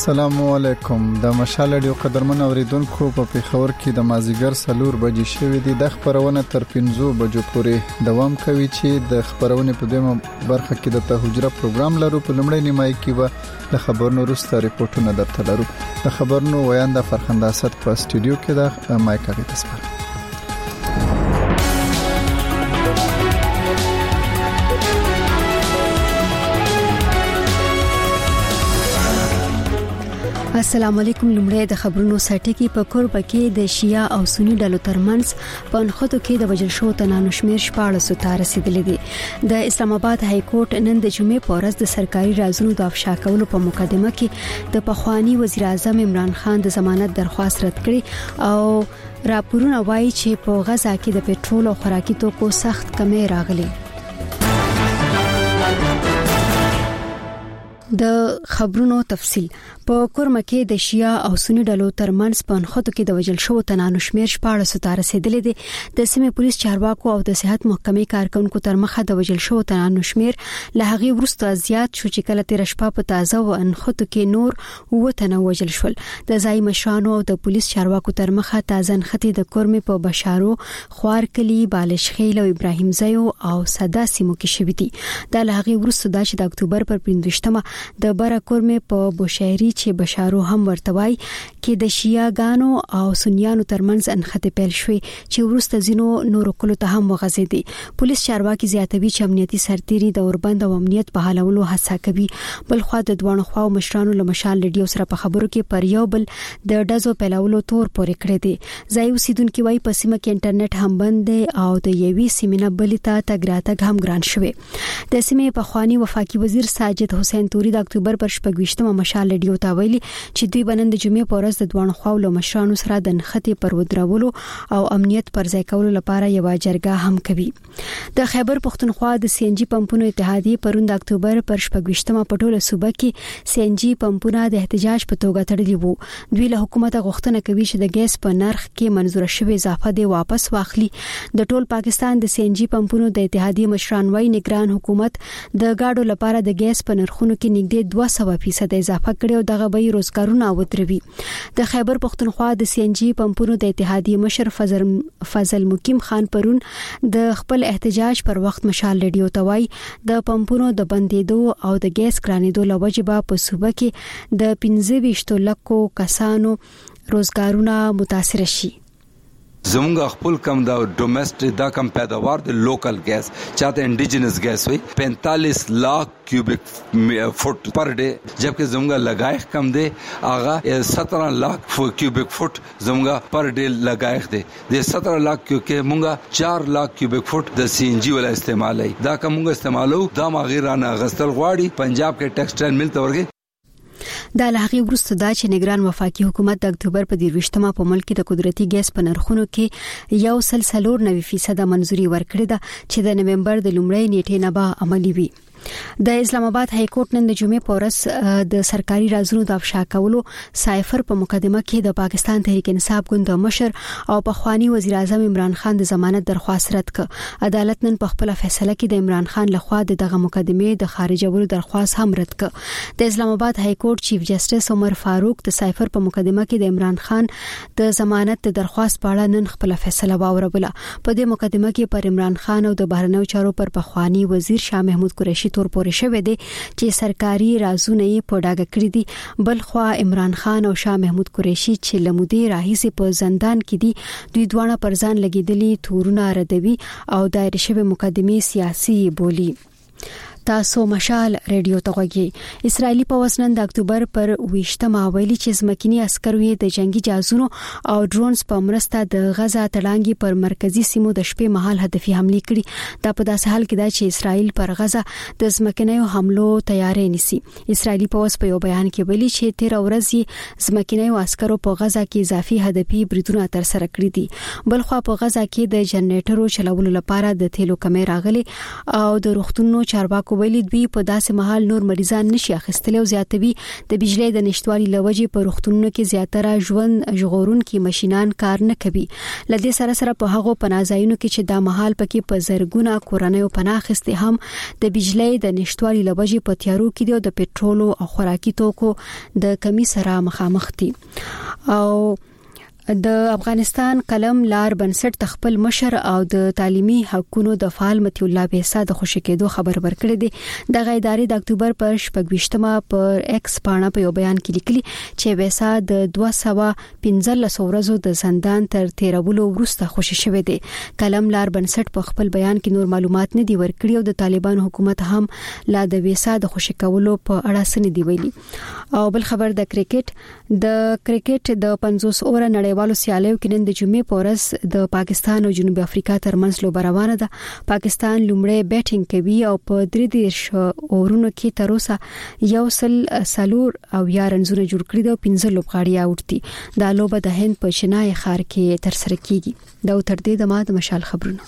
السلام علیکم. د مشال رادیو قدرمن اوریدونکو په پیښور کې د مازیګر 4 بجې شوې دي. د خبرونه تر 5 بجو پورې دوام کوي چې د خبرونه په دویمه برخه کې د تهجره پروګرام لرو. په لومړی نیمایي کې به د خبرونو وروسته ریپورتونه درته لرو. د خبرونو ویاند فرخنده اسد په استودیو کې د مایک هغه تسپر. السلام علیکم. لمړی د خبرونو سرټکی په کوربه کې د شیعه او سنی ډلو ترمنځ په انخودو کې د وجل شو تنانو شمیر 14 ته رسیدلې دي. د اسلام آباد های کورټ نن د جمعې په ورځ د سرکاري رازونو د افشا کولو په مقدمه کې د پخوانی وزیر اعظم عمران خان د ضمانت درخواست رد کړي او راپورونه وایي چې په غزا کې د پېټرول او خوراکي توکو سخت کمی راغلي. د خبرونو تفصیل. په کورمه کې د شیعه او سنی ډلو ترمنځ په انخودو کې د وجل شو تنانو شمیر 14 ته رسیدلې دي. د سیمې پولیس چارواکو او د صحت محکمې کارکونکو تر مخه د وجل شو تنانو شمیر له هغه وروسته زیات شو چې کله تیر شپه په تازه و انخودو کې نور وته وجل شول. د ځای مشرانو او د پولیس چارواکو تر مخه تازه انختی د کورمه په بشارو، خوارکلی، بالشخیل او ابراهیم زیو او صدا سیمو کې شوې دي. د هغه وروسته د اکتوبر پر 15مه د بره کورمه په بوشهری چې بشارو هم ورتوي کې د شیعاګانو او سنیانو ترمنځ انخته پیل شوې چې ورسته زینو نور کلو ته هم وغځېدي. پولیس چارواکي زیاتوي چې امنیتي سرتيري د اوربند او امنیت په حالولو هڅه کوي. بل خو د دوه خواو مشرانو له مشال رادیو سره په خبرو کې پر یو بل د ډزو پیلولو تور پورې کړی دي. ځای اوسیدونکو وايي په سیمه کې انټرنیټ هم بند دی او د یوې سیمه بلې ته تګ راتګ هم ګران شوی. د سیمه په خواني وفاقي وزیر ساجد حسین توري د اکتوبر پر 28مه مشال رادیو ته ویلي چې دوی بنند جمعې په ورځ د دوه خواو له مشرانو سره د نختی پر ودرولو او امنیت پر ځای کولو لپاره یو جرګه هم کوي. د خیبر پختونخوا د سی ان جی پمپونو اتحادیه پروند اکتوبر پر 28مه په ټوله صوبه کې سی ان جی پمپونه د احتجاج په توګه تړلي وو. دوی له حکومت غوښتنه کوي چې د ګیس په نرخ کې منظور شوی اضافه دی واپس واخلي. د ټول پاکستان د سی ان جی پمپونو د اتحادیه مشران وايي نگران حکومت د گاډو لپاره د ګیس په نرخونو کې نږدې 200% اضافه کړي او دغه به روزګارونه ودروي. د خیبر پختونخوا د سی ان جی پمپونو د اتحادیه مشر فضل مقیم خان پرون د خپل احتجاج پر وخت مشال رادیو ته وایي د پمپونو د بندیدو او د ګیس ګرانېدو لوجبه په صوبه کې د 25 لکو کسانو روزګارونه متاثر شي. زمونږ خپل کم دا ډومېسټک دا کم پیداوار د لوکل ګیس چاته انډیجنس ګیس وي 45 lakh cubic foot per day जबकि زمونږ لګایخ کم دی هغه 17 lakh cubic foot زمونږ پر ډے لګایخ دی. د 17 lakh کې مونږه 4 lakh cubic foot د سی ان جی ولا استعمالي دا کومه استعمالو دا مغیرانه غستل غواړي پنجاب کې ټیکسټایل مل ته ورګي. د لغې وروسته دا چې نگران وفاقي حکومت د اکتوبر په 23مه په ملک کې د قدرتي ګیس په نرخونو کې 1.4% منځوري ورکړه ده چې د نومبر د لومړۍ نیټې نه به عملي وي. د اسلام آباد های کورټ نن د جمعې په ورځ د سرکاري رازونو د افشا کولو سایفر په مقدمه کې د پاکستان تحریک انصاف ګوند مشر او پخوانی وزیر اعظم عمران خان د ضمانت درخواست رد کړ. عدالت نن په خپل فیصله کې د عمران خان لخوا دغه مقدمه د خارجولو درخواست هم رد کړ. د اسلام آباد های کورټ چیف جسټس عمر فاروق د سایفر په مقدمه کې د عمران خان د ضمانت د درخواست په اړه نن خپل فیصله واوروله. په دې مقدمه کې پر عمران خان او د بهرنیو چارو پر پخوانی وزیر شاه محمود قریشي تور پورې شوی دی چې سرکاري رازونه یې په ډاګه کړی دي. بل خو عمران خان او شاه محمود قریشي چې لمودې راهیسې په زندان کې دي دوی دوه پر ځان لګیدلي تورونه ردوي او دایره شوی مقدمه سیاسي بولی. تاسو مشال رادیو ته غوږی. اسرایلی پوځ نن د اکتوبر پر 28مه ویلي چې ځمکني عسکر وی د جنگي جهازونو او ډرونز په مرسته د غزا تړانګي پر مرکزی سیمو د شپې مهال هدفي حمله کړې. دا په داسې حال کې ده چې اسرایل پر غزا د ځمکنیو حملو تیاری نیسي. اسرایلی پوځ په یو بیان کې ویلي چې 13 ورځې ځمکنیو عسکرو په غزا کې اضافي هدفي بریدونه تر سره کړی دي. بل خو په غزا کې د جنریټرو چلولو لپاره د تیلو کمې راغلي او د روغتونونو چارواکو کارکونکو ویلي دوی په داسې مهال نور مریضان نشي اخیستلی او زیاتوي د بجلی د نشټوالي لوجې په روغتونونو کې زیاتره ژوند ژغورونکي ماشينان کار نه کوي. لدې سره سره په هغو پناهځایونو کې چې دا مهال پکې په زرګونه کورنۍ پناه اخیستي هم د بجلی د نشټوالي لوجې په تیارو کې دی او د پټرول او خوراکي توکو د کمی سره مخامخ دي. او د افغانستان قلم لار بنسټ تخپل مشر او د تعلیمي حقوقو د فعال متي الله بهسا د خوشی کېدو خبر ورکړی دی. د غیداري د اکتوبر پر 28مه پر ایکس پاڼه په یو بیان کې لیکلي چې بهسا د 215 ورځو د زندان تر تیرولو وروسته خوشی شوی دی. قلم لار بنسټ په خپل بیان کې نور معلومات نه دی ورکړي او د طالبان حکومت هم لا د بهسا د خوشی کولو په اړه سن دی ویلي. او بل خبر د کرکټ د 50 اور نړیوالو سیالیو کې نن د جمعې په ورځ د پاکستان او جنوب افریقا ترمنځ لوبه روانه ده. پاکستان لومړی بیټینګ کوي او په 3 اورونو کې تر اوسه یو سلور او یا رنزونه جوړ کړي دي او 15 لوبغاړي اوټ دي. دا لوبه د هند په چنای ښار کې تر سره کیږي. دا تر دې د ما د مشال خبرونه.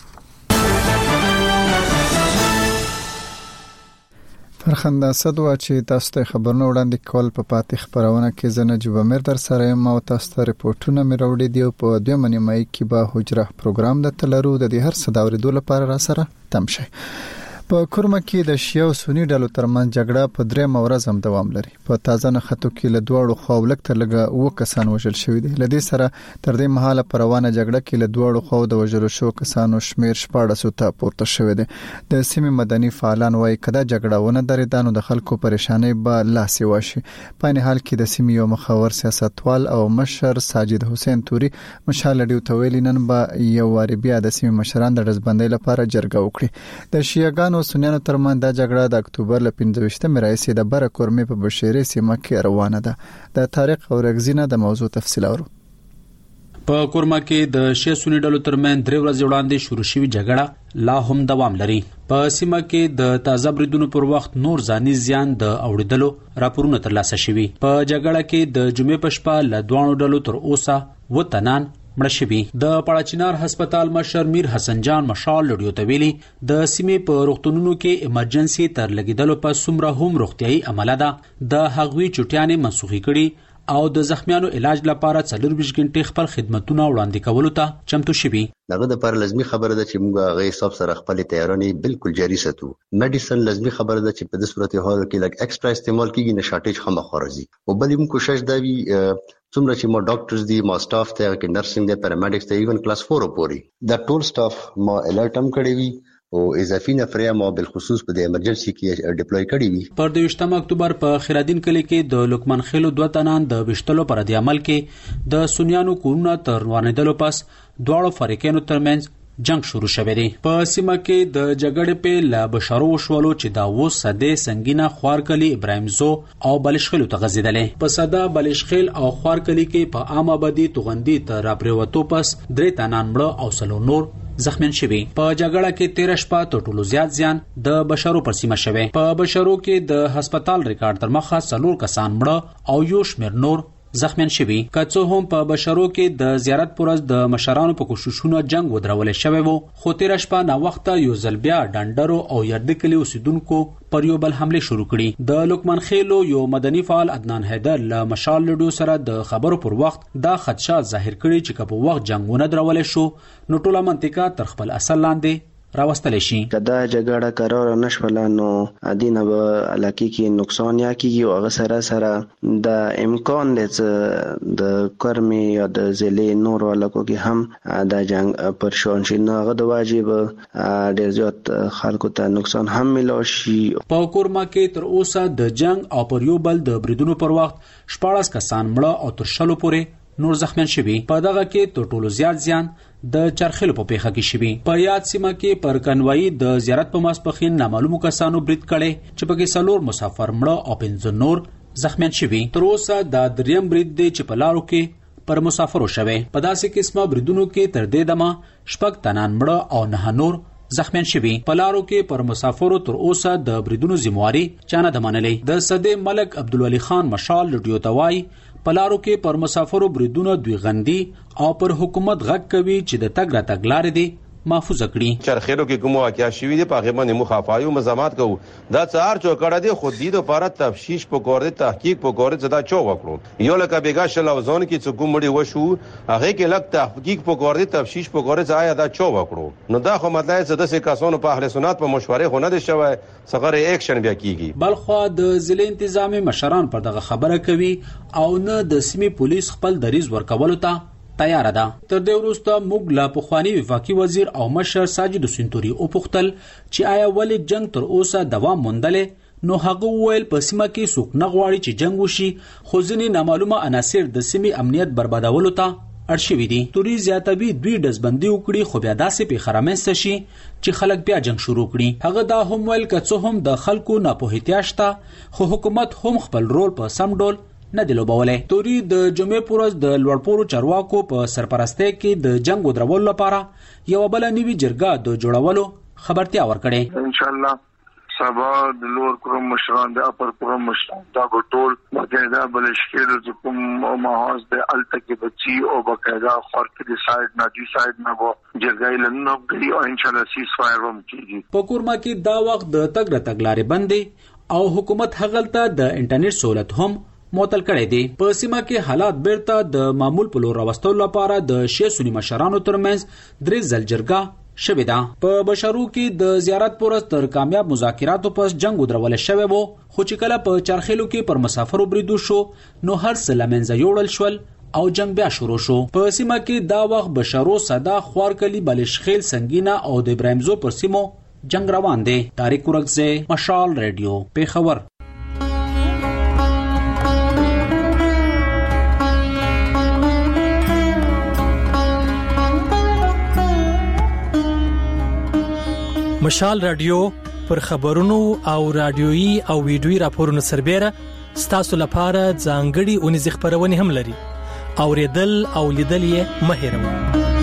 فرخنده صدوا چې تاسو ته خبرونه وړاندې کول په پاتې خبرونه کې زنه جوبمر در سره یم او تاسو ته ریپورتونه مې راوړي دی په 2 منیمای کې به حجره پروګرام د تلرو د هر صداوري دول لپاره را سره تم شي. په کورما کې د شیعه او سنی ډلو ترمنځ جګړه په 3 ورځ هم دوام لري. په تازه نخټو کې له دوړو خو لک تر لګه و کسان وژل شوی دي. لدې سره تر دې مهاله پر روانه جګړه کې له دوړو خو د وژل شو کسانو شمیر 14 ته پورته شوی دی. د سیمې مدني فعالان وايي کدا جګړه ونه درېدانو د خلکو پریشانی به لاسي واشي. په نه حال کې د سیمې یو مخاور سیاستوال او مشر ساجد حسین توري مشالډیو تویلینن به یو واری بیا د سیمې مشران د رزبندۍ لپاره جرګه وکړي. د شیعاګانو سنیانو ترمنځ د جګړه د اکتوبر ل 15مه راځي د بره کورمې په بشيري سیمه کې روانه ده. د تاریخ او رغزینه د موضوع تفصیل اورو. په کورما کې د شیعه سنی ډلو ترمنځ 3 ورځې وړاندې شروع شوې جګړه لا هم دوام لري. په سیمه کې د تازه بریدونو پر وخت نور ځاني زیان د اوریدلو راپورونه ترلاسه شوي. په جګړه کې د جمعې په شپه ل دوه ډلو تر اوسه وتنان مړه شوي. د پړاچینار هسپتال مشر میر حسن جان مشال لډیو ته ویلي د سیمې په روغتونونو کې ایمرجنسي تر لګیدلو په سمره هم روغتيایي عمله ده. د هغوی چټیانې منسوخي کړي او د زخمیانو علاج لپاره 24 غنټې خپل خدماتونه وړاندې کولو ته چمتو شوي. دغه د پر لازمي خبره ده چې موږ غي حساب سره خپل تیارانې بالکل جاري ساتو. میډیسن لازمي خبره ده چې په دې صورت حال کې لګ ایکسترا استعمال کیږي نه شارټیج هم خارجي. او بلې موږ کوشش دا وی څومره چې ما ډاکټرز دي ما سټاف ته کې نرسنګ دي پیرامیډکس ته ایون کلاس 4 پوري دا ټول سټاف ما الرټ هم کړی وی او اضافي نفر ما بالخصوص په د ایمرجنسي کې ډیپلوي کړی وی. پر 28 اکتوبر په خیرالدین کلی کې د لوکمن خیلو 2 تنان د وشتلو پر د عمل کې د سنیانو کورونه تر وانیدلو پس دواړو فریقینو ترمنځ جنگ شروع شوه دی. په سیمه کې د جګړې په لا بشارو شوالو چې دا و صدې سنگینه خوارکلی ابراهیم زو او بلشخیلو ته غزیدلې. په صدا بلشخیل او خوارکلی کې په عام آبادی توغندي تر راپریوتو پس 3 تنان مړه او سلو نور زخمیان شوي. په جګړه کې 13 شپه تر ټولو زیات زیان د بشارو پر سیمه شوه. په بشارو کې د هسپتال ریکارډ تر مخه 4 کسان مړه او یو شمیر نور زخمیان شوي. کڅو هم په بشارو کې د زیارت پرز د مشرانو په کوششونو جنگ ودرول شوی وو. خو 13 شپه نا وخت یو ځل بیا ډنډرو او يردکلی اوسیدونکو پر یو بل حمله شروع کړي. د لوکمن خیلو یو مدني فعال عدنان حیدر له مشال لډو سره د خبرو پر وخت دا خدشات ظاهر کړي چې په وخت جنگونه درول شو نو ټوله منطقه تر خپل اصل لاندې راوستل شي. کدا جګړه قرار نشول نو ادینه به علاقې کې نقصان یا کیږي او هغه سره سره د امکان د کرمي یا د ضلع نور علاقو کې هم د جنگ پر شون شي نو هغه د واجب ډیر زیات خلکو ته نقصان هم ملو شي. په کورما کې تر اوسه د جنگ او پر یو بل د بریدونو پر وخت 14 کسان مړه او تر شلو پورې نور زخمیان شوي. په دغه کې تر ټولو زیات زیان د چرخلو په پیخه کې شوي. په یاد سیمه کې پر کنوایی د زیارت په ماسپخین نامعلومو کسانو برید کړي چې پکې 4 مسافر مړه او 15 نور زخمیان شوي. تر اوسه دا دریم برید دی چې په لارو کې پر مسافرو شوي. په داسې قسمه بریدونو کې تر دې دمه 6 تنان مړه او 9 نور زخمیان شوي. په لارو کې پر مسافرو تر اوسه د بریدونو ذمہواری چانه د منلې. د صدې ملک عبدالولي خان مشال لډیو توای په لارو کې پر مسافرو بریدونه دوی غندي او پر حکومت غږ کوي چې د تګ را تګ لارې دي محفوظ کړي. چرخیلو کې کوم واقعیا شوی دی په هغه باندې مخافایو مزامات کوو دا څار چوکړه دی خو دې لپاره تفتیش پکور دی تحقیق پکور دی دا چو وکړو یو لکه بیګا شلوزون کې څو کومړي وشو هغه کې لک تحقیق پکور دی تفتیش پکور دی آیا دا چو وکړو نو دا خو مطلب څه د سکاسونو په اهل سنت په مشورې خو نه دي شوی څنګه اکشن بیا کیږي. بلخو د ضلع انتظامی مشران پر دغه خبره کوي او نه د سیمې پولیس خپل دریز ورکولو ته تیار ده. تر دې وروسته موږ لا پخوانی وفاقي وزیر او مشر ساجد سنتوري او پختل چې آیا ولې جنگ تر اوسه دوام موندلې نو هغه ویل په سیمه کې څوک نه غواړي چې جنگ وشي خو ځینې نامعلومه عناصر د سیمې امنیت بربادولو ته اړ شوي دي. توري زیاتوي دوی ډزبندي وکړي خو بیا داسې پیښه رامنځته شي چې خلک بیا جنگ شروع کړي. هغه دا هم ویل که څه هم د خلکو ناپوهتیا شته خو حکومت هم خپل رول په سم ډول نه دی لوبولای. توري د جمعې پورز د لوړپورو چارواکو په سرپرستۍ کې د جنگ ودرولو لپاره یو بل نوي جرګه د جوړولو خبرتیا ورکړې. ان شاء الله سبا د لوړ کورم مشران د اپر کورم مشران دا ټول باقاعده بلشکیر د کوم ماحول د التکی بچي او باقاعده خارق د سایډ نه دی سایډ نه وو جرګې لنه کوي او ان شاء الله سیس فایر هم کیږي. په کورما کې دا وخت د تګ لارې بندي او حکومت هغلته د انټرنیټ سہولت هم معطل کړی دی. په سیمه کې حالات بیرته د معمول په لور راوستلو لپاره د شیعه سنی مشرانو ترمنځ درې ځل جرګه شوې ده. په بشرو کې د زیارت پورز تر کامیاب مذاکراتو پس جنگ ودرول شوی وو خو چې کله په چرخیلو کې پر مسافرو بریدو شو نو هر څه لمنځه یوړل شول او جنگ بیا شروع شو. په سیمه کې دا وخت بشرو صدا خوارکلی بلشخیل سنگینا او د ابراهیمزو پر سیمو جنگ روان دی. طارق ورکزه مشال ریډیو پیښور. مشال رادیو پر خبرونو او رادیويي او ویډیويي راپورونو سربېره ستاسو لپاره ځانګړي اونیز خبرونه هم لري. اوریدل او لیدل یې مه هېروئ.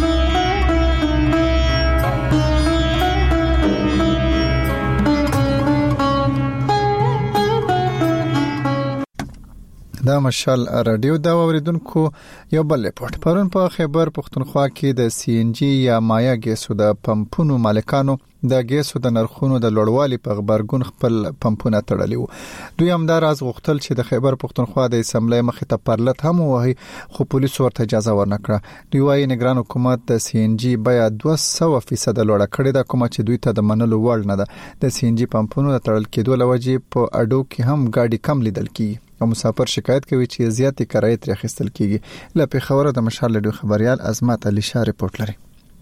دا مشال رادیو دا اوریدونکو یو بل ریپورت پرون په خیبر پختونخوا کې د سی ان جی یا مایا ګیسو د پمپونو مالکانو د ګیسو د نرخونو د لوړوالي په خبرګون خپل پمپونه تړلي وو. دوی هم دا راز غوښتل چې د خیبر پختونخوا د اسمبلی مخې ته پرلط هم وهي خو پولیس ورته اجازه ورنکړه. دوی وايي نگران حکومت د سی ان جی بیا 200% لوړه کړې ده کوم چې دوی ته د منلو وړ نه ده. د سی ان جی پمپونو د تړل کېدو لوجې په اډو کې هم ګاډي کم لیدل کیږي او مسافر شکایت کوي چې زیاتې کرایه ترې اخیستل کیږي. له پیښور د مشال ریډیو خبريال عظمت علي شاه ریپورت لري.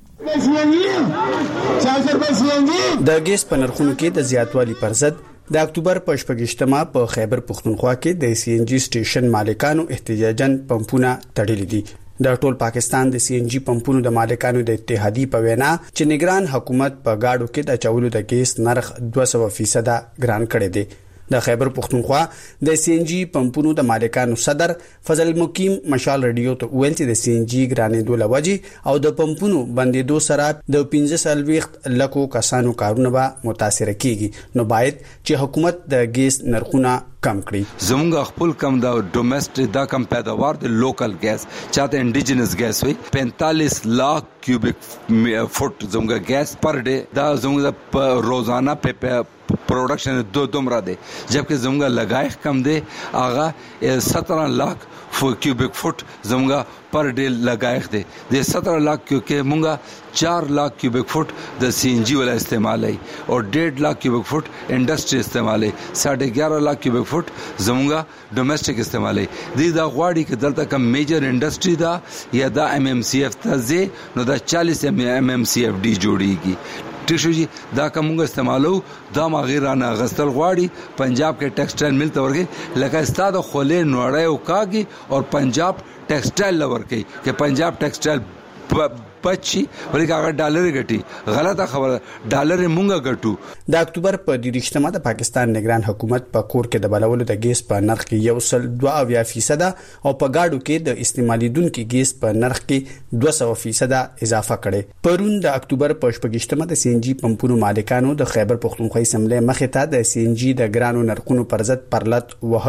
د ګیس په نرخونو کې د زیاتوالي پر ضد د اکتوبر په 28مه په خیبر پختونخوا کې د سی ان جی سټیشن مالکانو احتجاجاً پمپونه تړلي دي. د ټول پاکستان د سی ان جی پمپونو د مالکانو د اتحادیې په وینا چې نگران حکومت په گاډو کې د چولو د ګیس نرخ 200% ګران کړی دی. د خیبر پختونخوا د سی ان جی پمپونو د مالکانو صدر فضل مقیم مشال ریډیو ته ویل چې د سی ان جی ګرانېدو لوجې او د پمپونو بندیدو سره د 15 لکو کسانو کارونه به متاثر کیږي نو باید چې حکومت د ګیس نرخونه کم کړي. زموږ خپل کم دا ډومېسټک دا کم پیداوار د لوکل ګیس چاته انډیجنس ګیس وي 45 lakh cubic foot زموږ ګیس پر ډے دا زموږ روزانه په production दोमरा दे जबकि जमुगा लगाए कम दे आगा 17 लाख क्यूबिक फुट जमुगा पर डे लगाए दे 17 लाख क्योंकि मुंगा 4 लाख क्यूबिक फुट द सीएनजी वाला इस्तेमाल है और 1.5 लाख क्यूबिक फुट इंडस्ट्री इस्तेमाल है 11.5 लाख क्यूबिक फुट जमुगा डोमेस्टिक इस्तेमाल है दी दा गवाड़ी के दलता का मेजर इंडस्ट्री दा या दा एमएमसीएफ ता जे नो दा 40 एमएमसीएफ डी जोड़ीगी टिशु जी दा कमंग इस्तेमालो दा मगीराना गस्तल गवाड़ी पंजाब के टेक्सटाइल मिल तवरगे लगा इस्ताद खोले नोड़े उकागी और पंजाब टेक्सटाइल लवर के कि पंजाब टेक्सटाइल पچی ولکه هغه ډالر غټي غلطه خبره ډالر مونږه غټو. د اکتوبر په 28مه د پاکستان نگران حکومت په کور کې د بلولو د ګیس په نرخ کې 1.2% او په گاډو کې د استعمالیدونکو ګیس په نرخ کې 200% اضافه کړي. پرون د اکتوبر په 28مه د سی ان جی پمپونو مالکانو د خیبر پختونخوا اسمبلی مخې ته د سی ان جی د ګرانو نرخونو پر ضد پرلط وهلو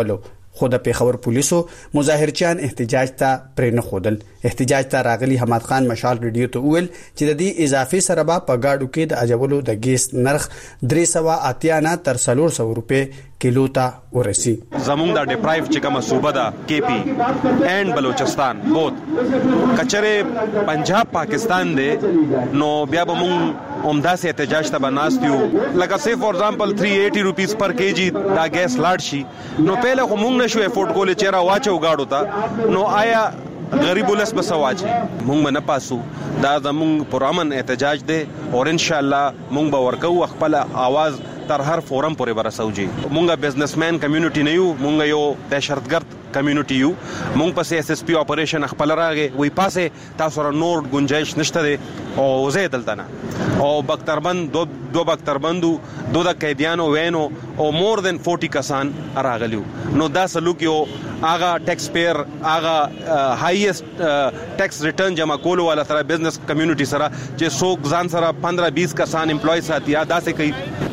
خو د پیښور پولیسو مظاهرچیان احتجاج ته پرې نه خودل. احتجاج ته راغلي حماد خان مشال ریډیو ته ویل چې د دې اضافي سره په گاډو کې د اجولو د ګیس نرخ 380 نه تر 400 روپے کیلو ته ورسی. زمونږ د ډیپرایو چې کومه صوبه ده کې پی اینڈ بلوچستان بوت کچره پنجاب پاکستان دی نو بیا به مونږ عمده سي احتجاج ته بناستیو لکه سي فور ایگزامپل 380 روپیز پر کیجی دا ګیس لاړ شي نو پهله خو مونږ نشو افورد کول چې را واچو گاډو ته نو آیا غریب ولس به سواچي مونږ نه پاسو دا زمونږ پرامن احتجاج دی او ان شاء الله مونږ به ورکو خپل आवाज تر هر فورم پورې ورسوجي. مونږه بزنسمن کمیونټي نه یو مونږ یو دهشتګرد کمیونټي یو مونږ پسې اس اس پی اپریشن خپل راغې وی پاسه تاسو را نور گنجائش نشته دی او زه دلته نه او بختربند دو بختربندو دو د قیدیانو وینو او مور دین 40 کسان راغلیو نو دا سلوک یو آغا ټیکس پیر آغا هایست ټیکس ریټرن جمع کولو والا سره بزنس کمیونټي سره چې څوک ځان سره 15-20 کسان امپلوي ساتي یا دا څه کوي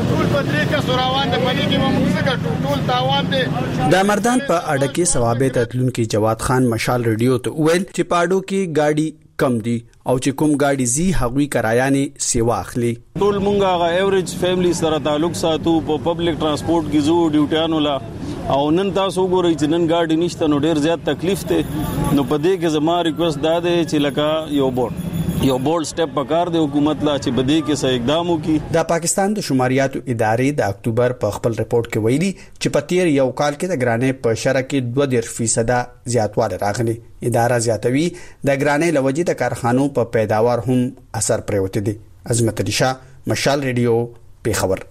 د مردان په اډه کې ثوابت اتلونکو جواد خان مشال ریډیو ته ویل چې پاډو کې گاډي کم دي او چې کوم گاډي زی هغوی کرایانه سیوا اخلي. ټول مونږه غا ایوریج فیملی سره تعلق ساتو په پبلک ترانسپورت کې زو ډیوټیانو لا او نن تاسو ګورئ چې نن گاډي نشته نو ډیر زیات تکلیف ته نو په دې کې زما ریکوست دا دی چې لکه یو بولډ سټپ پکار دی حکومت لا چې بدی کې څه اقدام وکړي. د پاکستان د شماریاتو ادارې د اکتوبر په خپل رپورت کې ویلي چې په تیر یو کال کې د ګرانې په شرکت کې 2% زیاتوالی راغلی. اداره زیاتوي د ګرانې لوجې د کارخانو په پیداوار هم اثر پریوتی دی. عظمت علي شاه مشال ریډیو پیښور.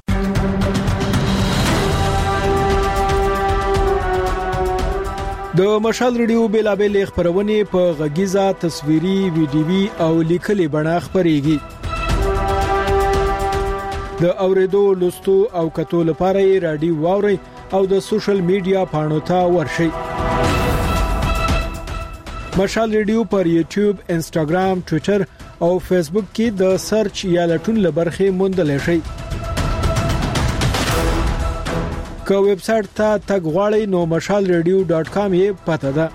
د مشال ریډیو بیلابل خبرونه په غږیزه تصویري ویډیوي او لیکلي بڼه خبريږي. د اوریدو لوستو او کتو لپاره رادیو واوري او د سوشل میډیا پاڼو ته ورشي. مشال ریډیو پر یوټیوب، انستګرام، ټوئیټر او فیسبوک کې د سرچ یا لټون لبرخه موندل شي. که ویب سټ ته تګ غواړئ نو mashalradio.com یې پته ده.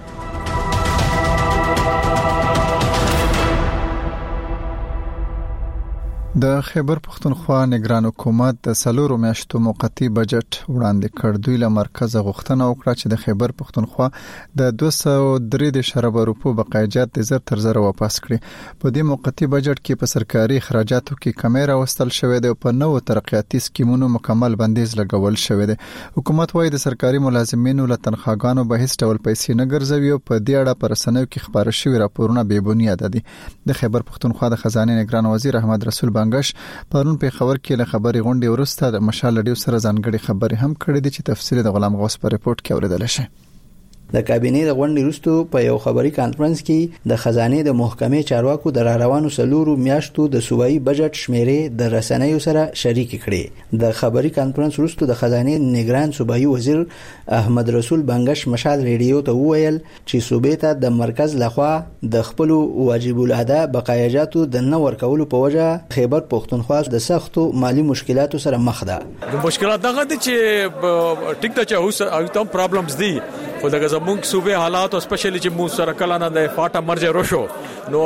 د خیبر پختونخوا نگران حکومت د سلورو میاشتو موقتی بجټ وړاندې کړ. دوی له مرکز غوښتنه وکړه چې د خیبر پختونخوا د 203 روپو بقایجات د زر تر زر واپس کړي. په دې موقتی بجټ کې په سرکاري اخراجاتو کې کمی راوستل شوې ده او په نوو ترقیاتي سکیمونو مکمل بندیز لګول شوې ده. حکومت وايي د سرکاري ملازمینو له تنخواګانو به هیڅ ډول پیسې نه ګرځوي او په دې اړه پر رسنیو کې خبره شوې راپورونه بې بنیاده دي. د خیبر پختونخوا د خزانه نگران وزیر احمد رسول بنگش پرون په خبر کې له خبري غونډې ورسته د مشال ریډیو سره ځانګړي خبري هم کړې دي چې تفصیل د غلام غوث په ریپورت کې اوریدل شي. د کابینې د غونډې وروسته په یو خبري کانفرنس کې د خزانه د محکمې چارواکو د روانو سلورو میاشتو د صوبایي بجټ شمیرې د رسنیو سره شریک کړي. د خبري کانفرنس وروسته د خزانه نگران صوبایي وزیر احمد رسول بنگش مشال ریډیو ته وویل چې صوبې ته د مرکز لخوا د خپل واجب الادا بقایجاتو د نه ورکولو په وجه خیبر پختونخوا د سختو مالی مشکلاتو سره مخ ده. د مشکلات دغه چې ټیک ته چې اوس پرابلمز دي خو دغه زموږ صوبې حالات او سپیشلی چې مو سره کله نه د فاټه مرجه روشو نو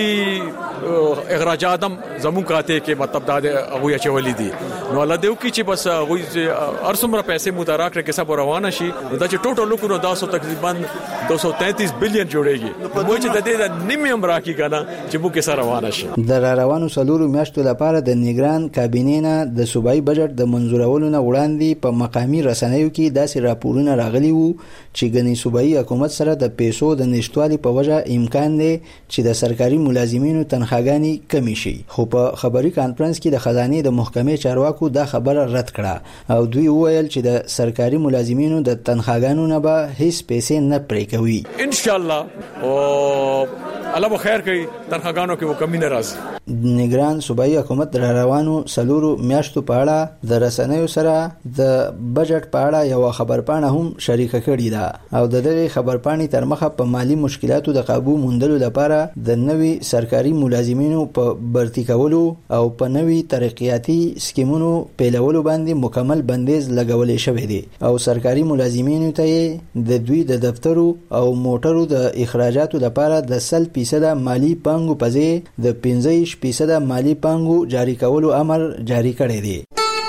غوي اخراجات هم زموږ کاته کې مطلب دا غوي چولې دي نو الله دیو کې چې بس غوي ارسمره پیسې متراکه کې سب روانه شي دا چې ټوټل لکونو 10 تقریبا 233 بلین جوړيږي مو چې د دې نیمه راکی کنه چې مو کې سره روانه شي. د روانو سلورو میاشتو لپاره د نگران کابینې نه د صوبایي بجټ د منزورولو نه وړاندې په مقامي رسنیو کې داسې راپورونه راغلي وو چې ګنې صوبایي حکومت سره د پیسو د نشټوالي په وجه امکان دی چې د سرکاري ملازمینو تنخواګانی کمی شي. خو په خبري کانفرنس کې د خزانه د محکمې چارواکو دا خبره رد کړه او دوی وویل چې د سرکاري ملازمینو د تنخواګانو نه به هیڅ پیسې نه پرې کوي. ان شاء الله او الله به خیر کوي تنخواګانو کې کمی نه راځي. نگران صوبایي حکومت د روانو سلورو میاشتو په اړه د رسنیو سره د بجټ په اړه یو خبرپاڼه هم شریک کړې ده او د دغه خبرپاڼې تر مخه په مالی مشکلاتو د قابو موندلو لپاره د نوي سرکاري ملازمینو په برتی کولو او په نوي ترقیاتي سکیمونو کارونو پیلولو باندې مکمل بندیز لګولې شوی دی او سرکاري ملازمینو ته د دوی د دفترو او موټرو د اخراجاتو لپاره د 100% مالی پانګو په ځای د 15% مالی پانګو جاری کولو امر جاری کړی دی.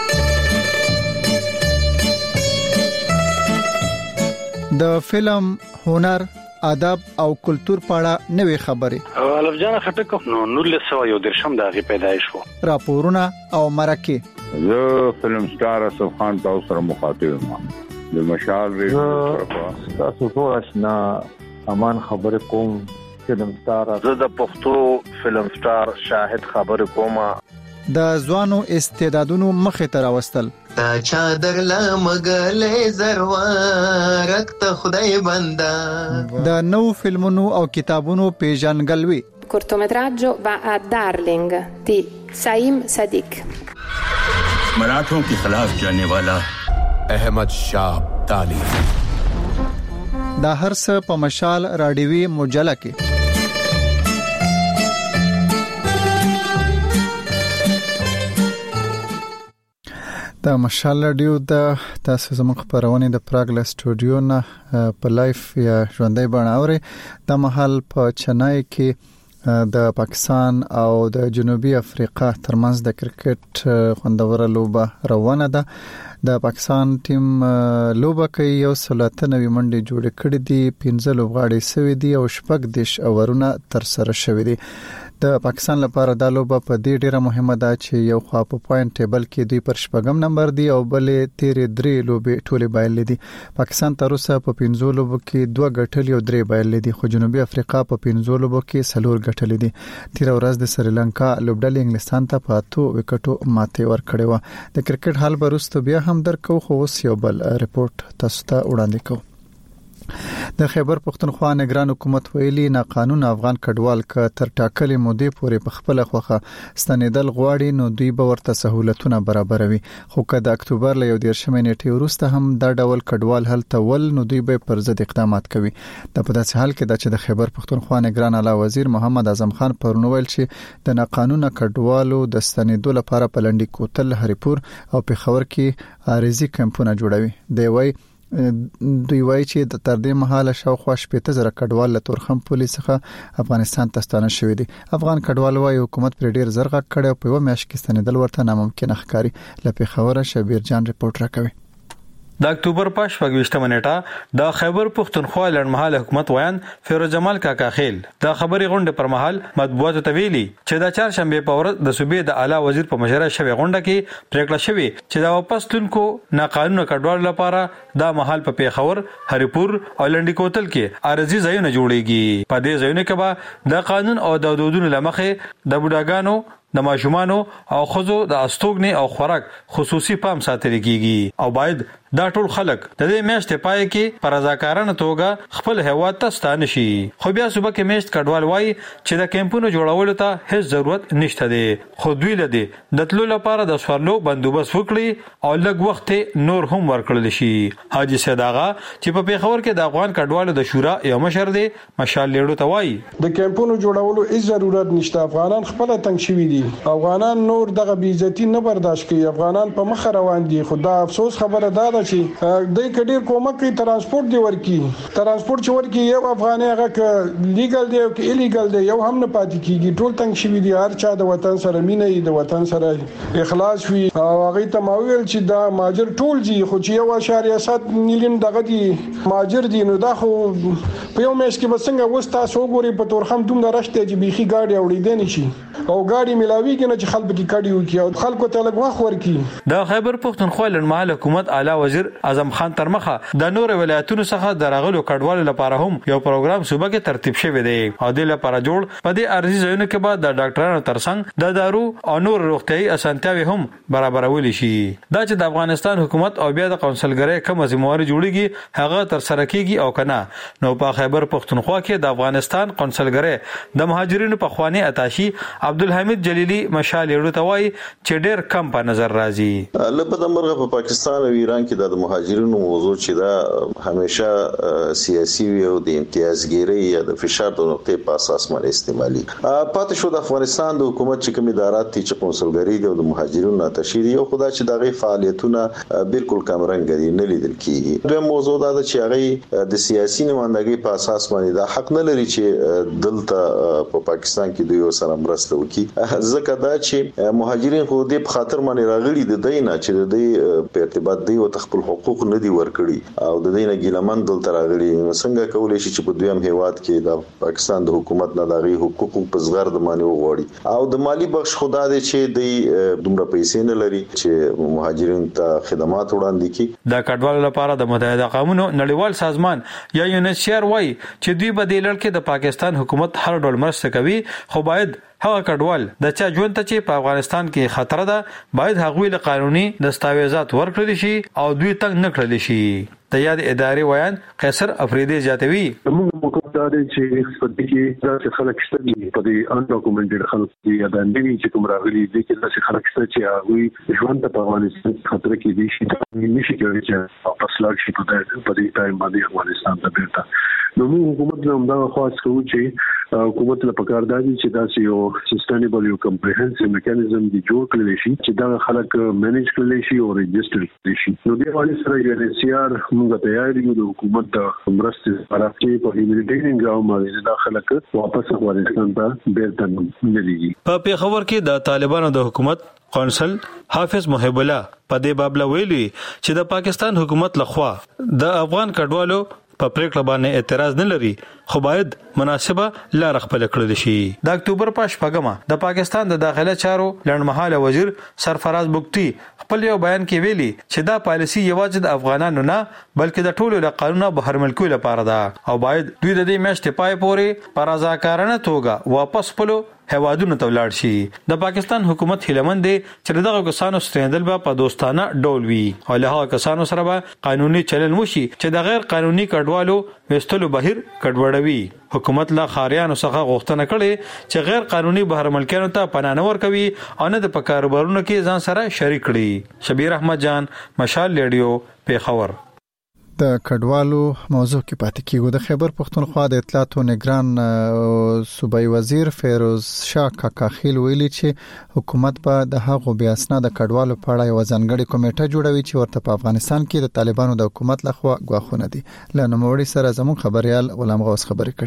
د فلم، هنر، ادب او کلچر په اړه نوې خبرې الف جان خټک نو 1913 د هغه پیدایش وو. راپورونه او مرکه زه فلم سٹار اسف خان تاسو سره مخاطب یم د مشال ریډیو تاسو ټول آشنا امان خبر کوم فلم سٹار زه د پښتو فلم سٹار شاهد خبر کوم د ځوانو استعدادونو مخې ته راوستل تا چادر لا مګلې زروارک ته خدای بندا د نو فلمونو او کتابونو پیژنګلوي. cortometraggio va a Darling di Saim Sadiq. मराठों के खिलाफ जाने वाला अहमद शाह अब्दाली. دا هر څه په مشال راډیوي مجله کې. د مشال راډیو د تاسو زموږ خبرونه د پراګ له سټوډیو نه په لایف یا ژوندۍ بڼه اوري. د محل په چنای کې د پاکستان او د جنوبي افریقا ترمنځ د کرکټ خوندوره لوبه روانه ده. د پاکستان ټیم لوبه کوي یو 93 منډي جوړ کړي دي 15 لوبغاړي سوي دي او 14 اورونه تر سره شوي دي. د پاکستان لپاره دا لوبه په دې ډیره مهمه ده چې یو خوا په پوینټ ټیبل کې دوی پر شپږم نمبر دي او بلې تیرې درې لوبې ټولې بایلې دي. پاکستان تر اوسه په 15 لوبو کې 2 ګټلې او 3 بایلې دي خو جنوبي افریقا په 15 لوبو کې 4 ګټلې دي. تیر ورځ د سریلانکا لوبډلې انګلستان ته په 8 وکټو ماته ورکړې و. د کرکټ حال برسته بیا هم درکو خو اوس یو بل ریپورت تاسو ته وړاندې کوم. د خیبر پختونخوا نگران حکومت ویلي نه قانون افغان کډوال ک تر ټاکلې مودې پورې په خپل خوخه ستنیدل غواړي نو دوی به ورته سہولتونه برابروي. خو که د اکتوبر له 11 نیټې وروسته هم دا ډول کډوال هلته ول نو دوی به پر ضد اقدامات کوي. د په داسې حال کې د چې د خیبر پختونخوا نگران اعلی وزیر محمد اعظم خان پرون ویل چې د ناقانونه کډوالو د ستنیدو لپاره پلنډي کوتل هریپور او پیښور کې عارضی کمپونه جوړوي. دی وایي دوی وایي چې د تر دې مهاله شاوخوا 15,000 کډوال له تورخم پولیس څخه افغانستان ته ستانه شوي دي. افغان کډوال وایي حکومت پر ډیر زر غږ کړي او په یو میاشت کې ستنیدل ورته ناممکن ښکاري. له پیښوره شبیر جان ریپورت راکوي. د اکتوبر په 28 نیټه د خیبر پختونخوا لړمحاله حکومت ویان فیروز جمال کاکا خیل د خبري غونډه پر مهال مطبوعاتو ته ویلي چې د چهارشنبه په ورځ د صوبې د اعلی وزیر په مشوره شوی غونډه کې پریکړه شوې چې د واپس تلونکو ناقانونه کډوالو لپاره د محل په پیښور، هریپور او لنډی کوتل کې عارضی ځایونه جوړيږي. په دې ځایونو کې به د قانون او د حدودونو لمخې د بوډاګانو د ماشومانو او خزو د استوګنې او خوراک خصوصي پام ساتل کیږي او باید دا ټول خلک د دې میاشتې پای کې پر رضاکارانه توګه خپل هیواد ته ستانه شي. خو بیا صبح کې میاشت کډوال وایي چې د کمپونو جوړولو ته هیڅ ضرورت نشته دی. خو دوی لدی د تلو لپاره د سوارلو بندوبست وکړي او لږ وخت نور هم ورکړل شي. حاجی سید آغا چې په پیښور کې د افغان کډوالو د شورا یو مشر دی مشال لیړو ته وایي د کمپونو جوړولو هیڅ ضرورت نشته. افغانان خپل تنګ شوي دي. افغانان نور دغه بی عزتی نه برداشت کوي. افغانان په مخ روان دي. خو دا افسوس خبره ده چې دای کډیر کومک کوي ترانسپورت دی ورکی. ترانسپورت چې ورکی یو افغاني هغه ک لیګل دی او ک الیګل دی یو هم نه پاتې کیږي. ټول تنګ شوي دي. هر چا د وطن سره مینه ای د وطن سره اخلاص وي او هغه ته ماویل چې دا ماجر ټول دي خو چې 1.7 میلیون دغه دي ماجر دي نو دا خو په یو میاشت کې بسنګ وستا سوګوري په تورخم دوم درشته چې بيخي گاډي اوړي دي نشي او گاډي ملاوي کې نه چې خلک کې کډي وکي او خلکو ته لږ وخت ورکي. د خیبر پختونخوا لړمحاله حکومت اعلی وزیر اعظم خان ترمخه د نور ولایتونو څخه درغلو کډوالو لپاره هم یو پروګرام صوبه کې ترتیب شوی دی او د لپاره جوړ په دې ارزي ځایونو کې بعد د ډاکټرانو ترڅنګ د دارو او نور روغتيایي اسانتیاوي هم برابرول شي. دا چې د افغانستان حکومت او بیا د قونسلګرۍ کوم ذمہواری جوړیږي هغه تر سره کیږي او کنه نو په خیبر پختونخوا کې د افغانستان قونسلګرۍ د مهاجرینو په خوانی اتاشي عبدالحمید جلیلی مشال یړو ته وایي چې ډېر کم په نظر راځي. لبد مرغه په پاکستان او ایران کې د مهاجرینو موضوع چې دا همیشه سیاسي وي او د امتیازګيري یا د فشار د نقطې په اساس باندې استعمالي. پاتې شو د افغانستان د حکومت چې کوم ادارات چې قونسلګری دي او د مهاجرینو تشریح او خدا چې دغه فعالیتونه بالکل کمرنګ دي نه لیدل کیږي. د موضوع دا چې هغه د سیاسي نمائندګۍ په اساس باندې دا حق نه لري چې دلته په پاکستان کې دوی سره مرسته وکړي. ځکه دا چې مهاجرین خو دې په خاطر باندې راغلي د دینه چې د دې په ارتباط دی او خپل حقوق نه دي ورکړي او د دینه ګیلمن دلته راغلي. څنګه کولای شي چې په دویم هیواد کې د پاکستان د حکومت نه دغه حقوق په زغر د معنی وغوړي او د مالی بخش خدا دې چې د دومره پیسې نه لري چې مهاجرین ته خدمات وړاندې کړي. د کډوالو لپاره د متحده قومونو نړیوال سازمان یا یونیسیار وایي چې دوی به د لړ کې د پاکستان حکومت هر ډول مرسته کوي خو باید هغه کډوال د چا ژوند ته چې په افغانستان کې خطر ده باید هغوی له قانوني دستاویزات ورکړل شي او دوی تنګ نه کړل شي. د یاد ادارې ویان قیصر افریدی زیاتوي موږ مقدار چې په دې کې دا خلک شته په دې ان ډاکومنټډ خلک دي دا نوی چې کوم راغلي دي چې دا خلک شته چې هغه ژوند په افغانستان خطر کې دي چې نشي کېږي چې واپس لاړ شي په دې ټایم باندې افغانستان ته بیرته. نو موږ حکومت له دا خاص کوو چې حکومت له پکار دی چې دا یو سستینبل یو کمپریهنسیو میکانیزم دی جوړ کړی شي چې دا خلک مینیج کړي شي او ريجستر کړي شي. نو دی باندې سره یو انسیار موږ تیار یو د حکومت د مرستې لپاره چې په هیومانیټیرین ګراوند باندې دا خلک واپس افغانستان ته بیرته نليږي. په پیښور کې د طالبانو د حکومت قونسل حافظ محب الله په دې باب ویلي چې د پاکستان حکومت لخوا د افغان کډوالو په پریکړه باندې اعتراض نه لري خو باید مناسبه لار خپل کړل شي. د اکتوبر په شپږمه د پاکستان د داخله چارو لړمحاله وزیر سرفراز بوکتی خپل یو بیان کې ویلي چې دا پالیسی یوازې د افغانانو نه بلکې د ټولو له قانونه بهر ملکو لپاره ده او باید دوی د دې میاشتې پای پورې په رضاکارانه توګه واپس خپلو هوادونو ته ولاړ شي. د پاکستان حکومت هیلمن دی چې دغه کسانو ستنیدل به په دوستانه ډول وي او له هغه کسانو سره به قانوني چلن وشي چې د غیر قانوني کډوالو وستلو بهیر کډوړوي. حکومت لا خاریانو څخه غوښتنه کړې چې غیر قانوني بهر ملکانو ته پناه نه ورکوي او نه د کاروبارونو کې ځان سره شریک کړي. شبیر احمد جان مشال ریډیو پیښور. د کډوالو موضوع کې پاتې کیږو. د خیبر پختونخوا د اطلاعات او نگران صوبایي وزیر فیروز شاه کاکاخیل ویلي چې حکومت به د هغو بیا اسناد کډوالو په اړه یو ځانګړي کمیټه جوړوي چې ورته په افغانستان کې د طالبانو د حکومت لخوا غواخونه دي. له نوموړي سره زموږ خبريال غلام غوث خبرې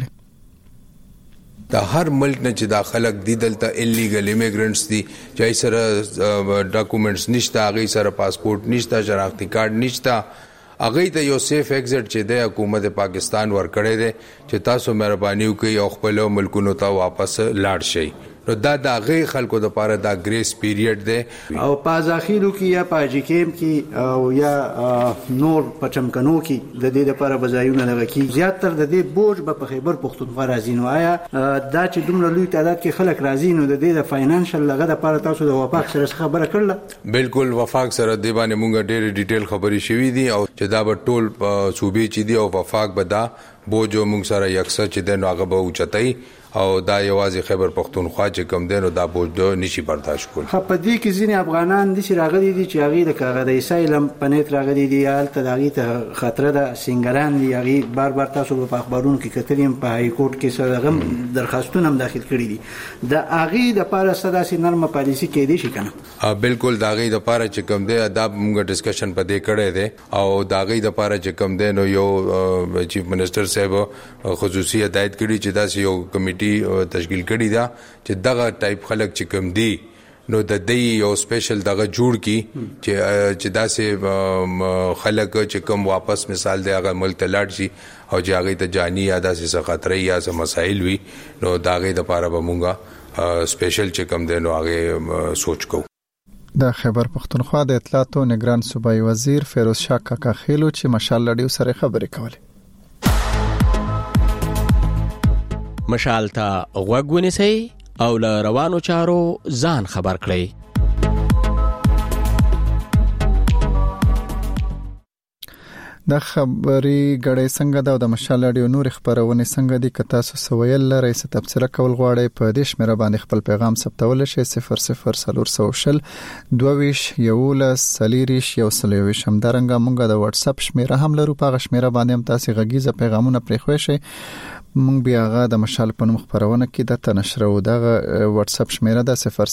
کړې. د هر ملک نه چې داخلك دي دلته الیګل ایمیګرنټس دي چې سره ډاکومېنټس نشته هغه سره پاسپورت نشته شناختی کارت نشته هغه ته یو سیف ایگزیټ چې د حکومت پاکستان ورکړی دی چې تاسو مهرباني وکړئ او خپل ملکونو ته واپس لاړ شئ. نو دا د غي خلکو د لپاره دا ګریس پیریډ دی او په ځاخیلو کې یا په اجکیم کې او یا نور په چمکنو کې د دې لپاره بځایونه لږ کې زیاتره د دې بوج په خیبر پختونخوا راځي. نو آیا دا چې دومره لوی تعداد کې خلک راځي نو د دې د فاینانشل لغه لپاره تاسو د وفاق سره خبره کړل؟ بالکل وفاق سره دی باندې مونږ ډېر ډیټیل خبرې شوې دي او چې دا به ټول صوبې چې دی او وفاق به دا بوج مونږ سره یکسر چې د نوغه به اوچتای او دا یوازې خیبر پختونخوا چې کم دینو دا بوج نشي برداشت کول. په دې کې ځینې افغانان د راغلي دي چې هغه د کاغذ اسایلم پنيت راغلي دي حالت دغه ته خطر ده سنگران دي هغه بار تاسو په اخبارونو کې کتلیم په های کورټ کې سره درخواستونه هم داخل کړي دي. د هغه د لپاره سداسي نرمه پالیسی کې دي شي کنه؟ بالکل دا غي د لپاره چې کم دی دا موږ ډسکشن په دې کړی دی او دا غي د لپاره چې کم دی نو یو چیف منسٹر صاحب خصوصي هدایت کړي چې دا یو کمیټه تشکیل کړي دا چې دغه ټایپ خلک چې کم دي نو د دې یو سپیشل دغه جوړ کی چې دا سه خلک چې کم واپس مثال دی هغه ملک ته لاړ شي او چې هغه ته جانی یا داسې خطرې یا څه مسایل وي نو دا غي د لپاره به مونږه سپیشل چې کم دی نو هغه سوچ کو. د خیبر پختونخوا د اطلاعات او نگران صوبایي وزیر فیروز شاه کاکاخیل چې مشال لړیو سره خبرې کولې. مشال ته غوږ ونیسئ او له روانو چارو ځان خبر کړئ. د خبري غړې څنګه دا د مشال رادیو نور خبرونه څنګه دي که تاسو سویل لرئ څه تبصره کول غواړئ په دې شمیره باندې خپل پیغام ثبتول شئ 00 22 یولس سلیریش یو سلیوي شمدارنګه مونږ د واتس اپ شمیره هم لرو په شمیره باندې هم تاسو غږیزه پیغامونه پرېښوئ شئ مونږ بیا غا د مشال په نوم خبرونه کې د تنشرو د واتس اپ شمیره د 00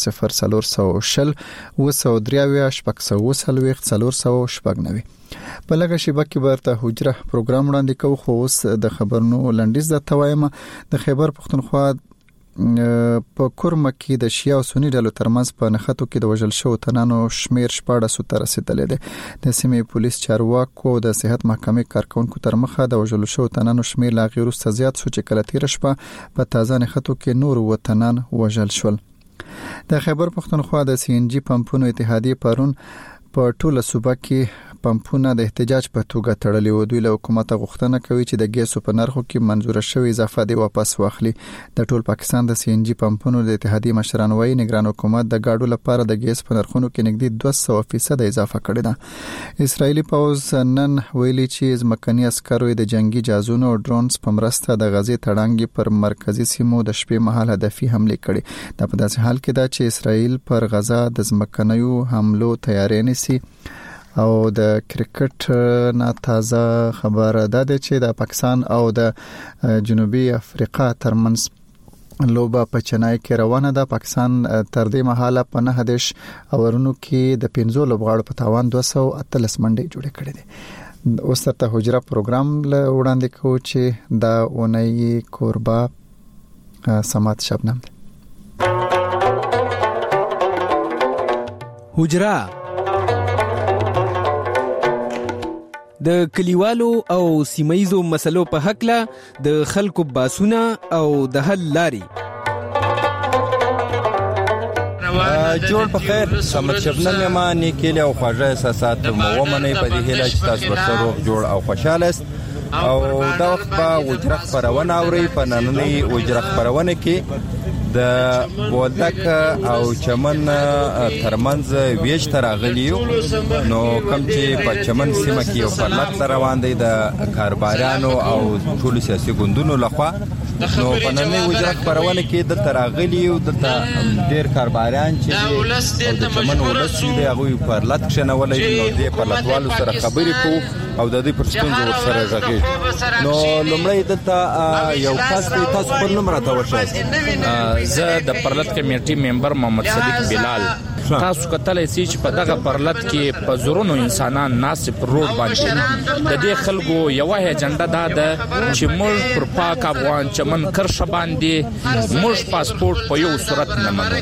499 په لږه شیبه کې برته حجره پروګرام وړاندې کوو خو اوس د خبرونو لنډیز د توایم د خیبر پختونخوا په کورمه کې د شیا او سنی ډلو ترمنځ په نښتو کې د وژل شو تنانو شمیر 14 تر رسیدلې ده د سیمې پولیس چارواکو د صحت محکمې کارکونکو تر مخه د وژل شو تنانو شمیر لا غیر زیات سوچ کله تیر شپه په تازه نښتو کې نور وطنان وژل شول د خیبر پختونخوا د سی ان جی پمپونو اتحادیه پرون په ټوله صوبه کې پمپونه د احتجاج په توګه تړلې و دوی له حکومت غوښتنه کوي چې د ګیسو په نرخو کې منزوره شوی اضافه دی واپس واخلي د ټول پاکستان د سی ان جی پمپونو د اتحادیه مشران وایي نگران حکومت د گاډو لپاره د ګیس په نرخونو کې نږدې 200% اضافه کړې ده اسرایلی پوز نن ویلي چې ځمکني عسکرو د جنگي جهازونو او ډرونز په مرسته د غزې تړانګي پر مرکزی سیمو د شپې مهال هدفي حمله کړې ده په داسې حال کې دا چې اسرایل پر غزا د ځمکنیو حملو تیاری نیسي او د کرکټ نه تازه خبره ده چې د پاکستان او د جنوبي افریقا ترمنځ لوبه په چنای کې روانه ده پاکستان تر دې مهاله په 9 اورونو کې د 15 لوبغاړو په توان 213 منډې جوړې کړې دي اوس تر حجره پروګرام وړاندې کوو چې دا اونۍ کوربه سمات شبنم ده حجره د کلیوالو او سیمایزو مسلو په حق له د خلکو باسونه او د حل لاري جوړ په خیر سمت شبنم ما نیکلی او خواږه احساسات مو ومني په دې هیله چې تاسو ورسره روغ جوړ او خوشاله است او دا وخت په وجره خبرونه اوري په نننۍ وجره خبرونه کې د بولدک او چمن ترمنځ ویش تراغلیو نو کوم چې په چمن سیمه کې یو پرلط روان دی د کاربارانو او ټول سیاسي ګوندونو لخوا نو په نننۍ وجره خبرونه کې د تراغلیو د ډیر کارباران چې د چمن ولسی دی هغه پرلط شنولې نو د پرلطوالو سره خبرې کوو او د دې پرستونزو سره ژغې نو لومړی دلته یو کس تاسو په نوم راته ورشئ زه د پرلط کمیټې ممبر محمد صدیق بلال تاسو کتلای شئ چې په دغه پرلط کې په زورونو انسانان ناس پر روډ باندې د دې خلکو یو اجنډا ده چې موږ پر پاک افغان چمن کرښ باندې موږ پاسپورت په یو صورت نه منو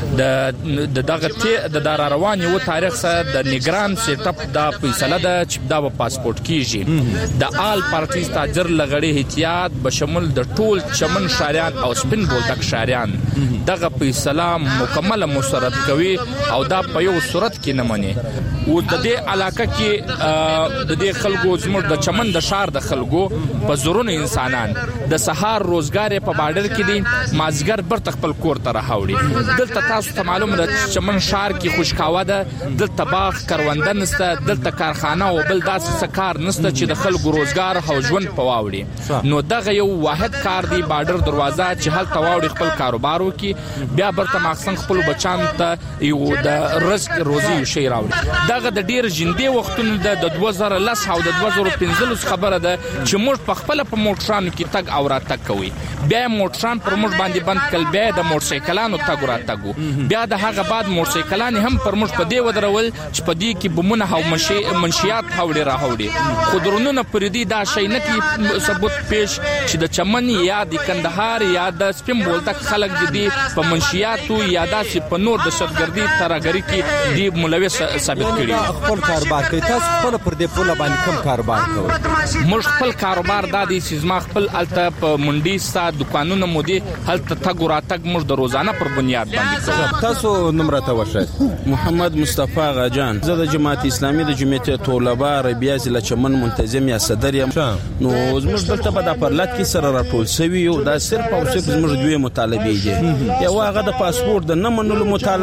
د دغه د دار روان یو تاریخ سره د نگران سیټ اپ دا فیصله ده چې دا پاسپورت کیږي د آل پارټیز تاجر لغړی احتیاط بشمول د ټول چمن شاریان او سپین بولدک شاریان دغه فیصله مکمل مسرت کوي او دا په یو صورت کې نه مني او د دې علاقه کې د دې خلکو زموږ د چمن د شار د خلکو په زورونو انسانان د سهار روزګار په بارډر کې دي مازګر برت خپل کور ته راوړي دلته تاسو ته معلومه ده چمن شار کې خوشکاوه ده دلته باغ کرونده نسته دلته کارخانه او بل داسې کار نسته چې د خلکو روزګار او ژوند په واوړي نو دغه یو واحد کار دی بارډر دروازه چې هل تواوړي خپل کاروبار وکي بیا برته ماخصن خپل بچان ته یو د رزق روزي شي راوړي دغه د ډیر ژوندې وختونو د 2010 او د 2015 خبره ده چې موږ په خپل په موټرانو کې تګ او راتګ کوي بیا موټران پر موږ باندې بند کړل بیا د موټرسایکلانو تګ راتګ بیا د هغه بعد موټرسایکلان هم پر موږ په دې ودرول چې په دې کې بمونه او منشيات هاوړي راهوړي خودرونو پر دې دا شي نه کی ثبوت پیش چې د چمن یا د کندهار یا د سپین بولدک خلک دي په منشياتو یا د په نور د شتګردي ترګری کې دی ملوث ثابت کړي خپل کاروبار کوي تاسو خپل پر دې پوله باندې کوم کاروبار کوي موږ خپل کاروبار د دې سیزما خپل الته په منډي ستا دکانونو مودي هلته تګ راتګ موږ د روزانه پر بنیاد باندې کوو تاسو نمبر ته ورشئ محمد مصطفی غاجان زه د جماعت اسلامي د جمعیت طلبه ربیع ضلع چمن منتظم یا صدر یم نو زموږ دلته په د پرلط کې سره راټول شوی یو دا صرف او صرف زموږ دوی مطالبه دي یو هغه د پاسپورت د نه منلو مطالبه ده چې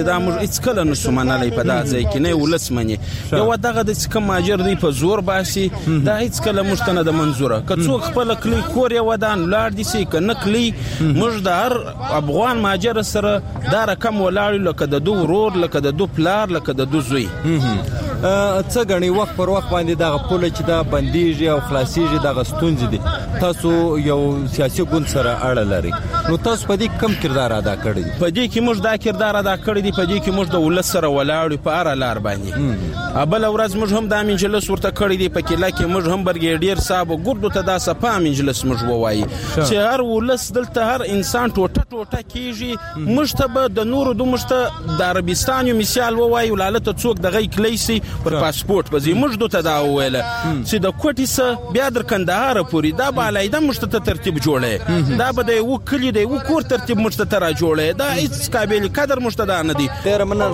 چې دا موږ هیڅ کله نسو منلی په دا ځای کې نه ولس مني یو دغه د کوم ماجر دی په زور باسي دا هیڅ کله موږ ته نه د منظوره که څوک خپل کلی کور یې ودان لاړ دي سي کنه کلی موږ د هر افغان ماجر سره دا رقم ولاړ لکه د دو ورور لکه د دو پلار لکه د دو زوی څه غني وخت پر وخت باندې دغه پوله چې دا بنديږي او خلاصيږي دغه ستونزې دي تاسو یو سیاسي ګوند سره اړه لري نو تاسو په دې کم کردار ادا کړی په دې کې موږ دا کردار ادا کړی دی په دې کې موږ د ولس سره ولاړ په اړه لار باندې ابل ورځ موږ هم د مجلس ورته کړی دی په کې لکه موږ هم برګیډیر صاحب ګردو ته دا صفه مجلس موږ ووایي چې هر ولس دلته هر انسان ټوټه کیږي مشتبه د نورو د مشته د عربستان یو مثال ووایي ولالته څوک دغه کلیسي پر پاسپورت په زموږ دوته دا ویل چې د کوټی سه بیا در کندهار پورې دا بالایده مشته ترتیب جوړه دا به د یو کلی د یو کور ترتیب مشته را جوړه دا هیڅ قابل قدر مشته نه دي ډیر مننه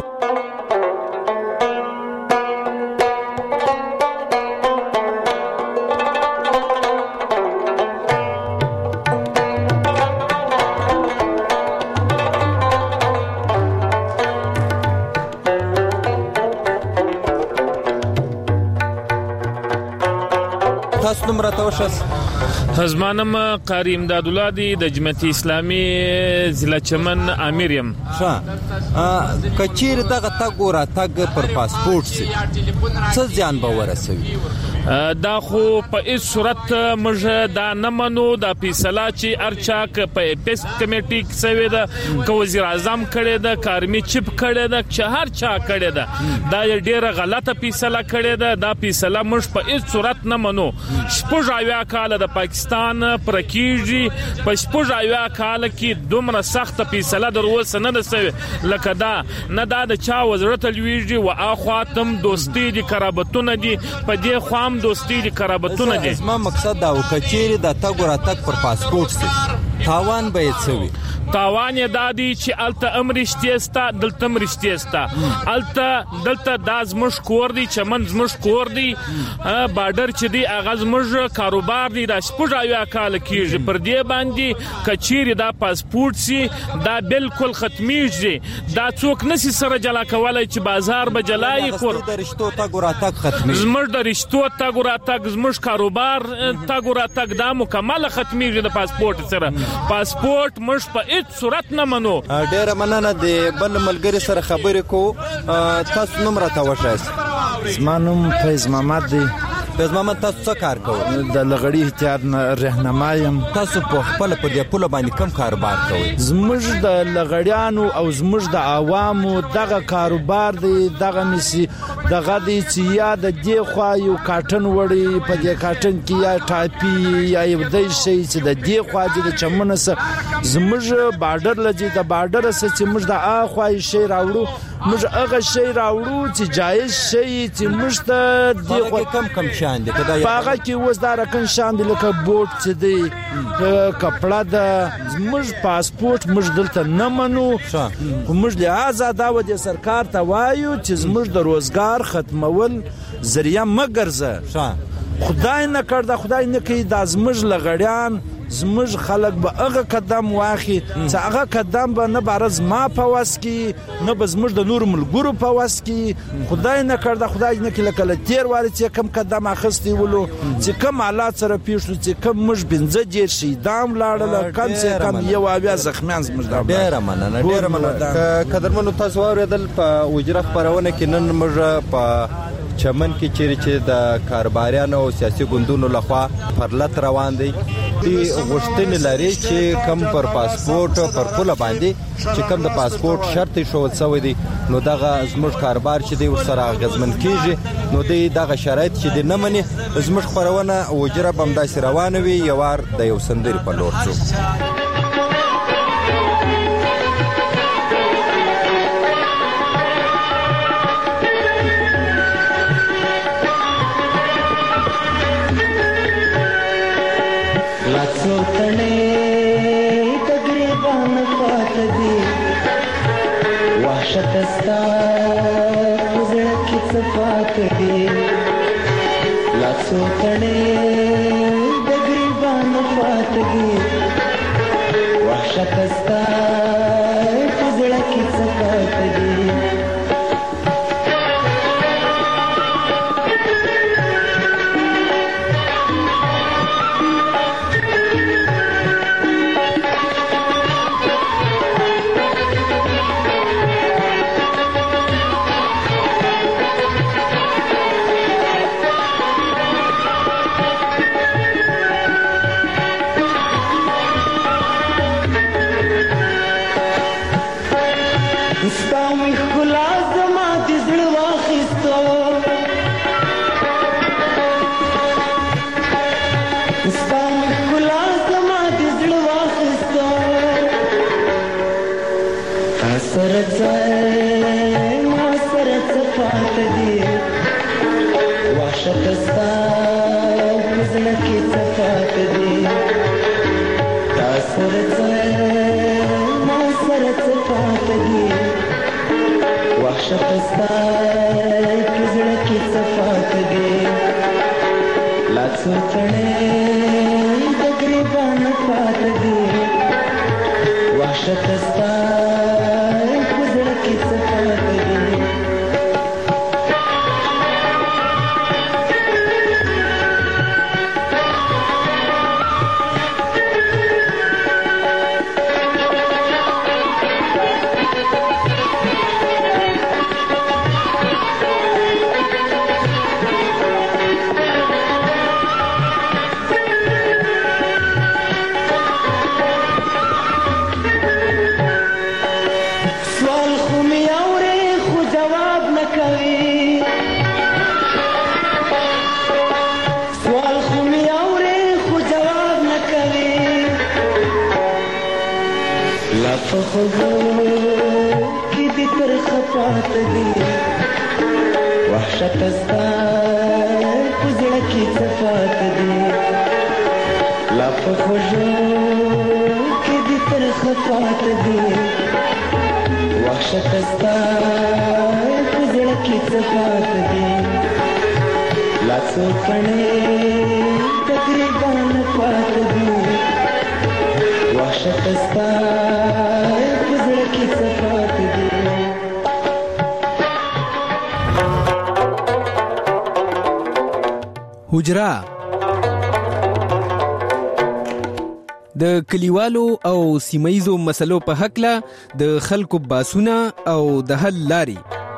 تاسو نمبر تاسو زمانم قاری امداد الله دی د جمعیت اسلامي ضلع چمن امیر يم کچیر دغه تګ او راتګ پر پاسپورت سي څه ځان به ورسوي دا خو په هیڅ صورت موږ دا نه منو دا فیصله چې ارچاک په پیس کمیټي سوي دا کو وزیر اعظم کړي دا کارمي چپ کړي دا چې هر چا کړي دا ډیره غلطه فیصله کړي دا فیصله موږ په هیڅ صورت نه منو شپږ کال د پاکستان پرکیږي په شپږ کال کې دومره سخت فیصله دروسه نه سوي لکه دا نه دا د چا وزارت لویږي او اخواتم دوستي دي قرابتونه دي په دې خو دوستی دي قرابتونه دي زما مقصد دا وکچيري د تګ ور تک پر پاسپورت سي تاوان به یې تاوان یې دادی چې الته امرشتيستا دلته امرشتيستا الته دلته داز مش کور دي چمن مش کور دي بارډر چې دی اغاز مش کاروبار دي د شپږ کال کېږي پر دې باندې کچيري دا پاسپورت سي دا بالکل ختميږي دا څوک نسی سره جلا کولای چې بازار به جلای کور د رشتو تګ ور تک ختمي زمر د رشتو تګ ور تک زمر کاروبار تګ ور تک دا مکمل ختميږي د پاسپورت سره پاسپورت مش په صورت نه منو ډیره مننه د بل ملګری سره خبرې کو تاسو نوم راته وښایئ زما نوم فیض محمد دی فیض محمد تاسو څه کار کوئ د لغړی احتیاط رهنما یم تاسو په خپل په دې پوله باندې کوم کاروبار کوئ زموږ د لغړیانو او زموږ د عوامو دغه کاروبار دی دغه نسی دغه دی چې یا د دې خوا یو کاټن وړي په دې کاټن کې یا ټاپي یا یو د شي چې د دې خوا د چمن سره زموږ بارډر لږه د بارډر سره چې موږ د اخوا شي راوړو موږ هغه شی راوړو چې جایز شي چې موږ ته د کم شان دي کدا هغه کې وز دا رقم شان دي لکه بوټ چې دی کپڑا د موږ پاسپورت موږ دلته نه منو موږ له آزاد او د سرکار ته وایو چې موږ د روزګار ختمول ذریعہ مګرزه خدای نه کړ دا خدای نه کوي د ازمج لغړیان زموږ خلک به هغه قدم واخی چې هغه قدم به نه بارز ما په واس کې نه به زموږ د نور ملګرو په واس کې خدای نه کړ دا خدای نه کله کله تیر واري چې کم قدم اخستی ولو چې کم حالات سره پیښو چې کم مش بنځه جیر شي دام لاړل کم څه کم یو بیا زخمیان زموږ دا ډیر مننه قدرمنو تاسو اوریدل په وجره خبرونه کې نن موږ په چمن کې چې د کاروباریانو او سیاسي ګوندونو لخوا پرلط روان دي دی غوښتنې لري چې کم پر پاسپورت پر پوله باندې چې کم د پاسپورت شرط شو څوي دي نو دغه زموږ کاروبار چې دی ورسره غزمن کیږي نو دی دغه شرایط چې دی نه مني زموږ خبرونه وجره بمداسي روانه وي یوار د یو سندري په لور شو شتستا زړه کې صفات دي لاسو تړې د ګریبان فات دي وحشت استا زړه کې صفات دي ستا مې ښکلا زما د زړه واخیسته ستا مې ښکلا زما د زړه واخیسته تا سره څه ما سره څه پاته دي وحشته ستا په زړه کې څه پاته دي تا سره څه ما سره څه پاته دي وحشته ستا په زړه کې څه پاته دي لا څو تڼۍ د ګریوان پاته دي وحشته ستا په زړه کې څه پاته دي خوږو کې دې ترخه پاته دي وحشته ستا په زړه کې څه پاته دي لا په خوږو کې دې ترخه پاته دي وحشته ستا په زړه کې څه پاته دي لا څو کڼې د ګریوان پاته دي وحشته ستا په زړه کې څه پاته دي حجره د کلیوالو او سیمایزو مسلو په حقله د خلکو باسونه او د حل لاري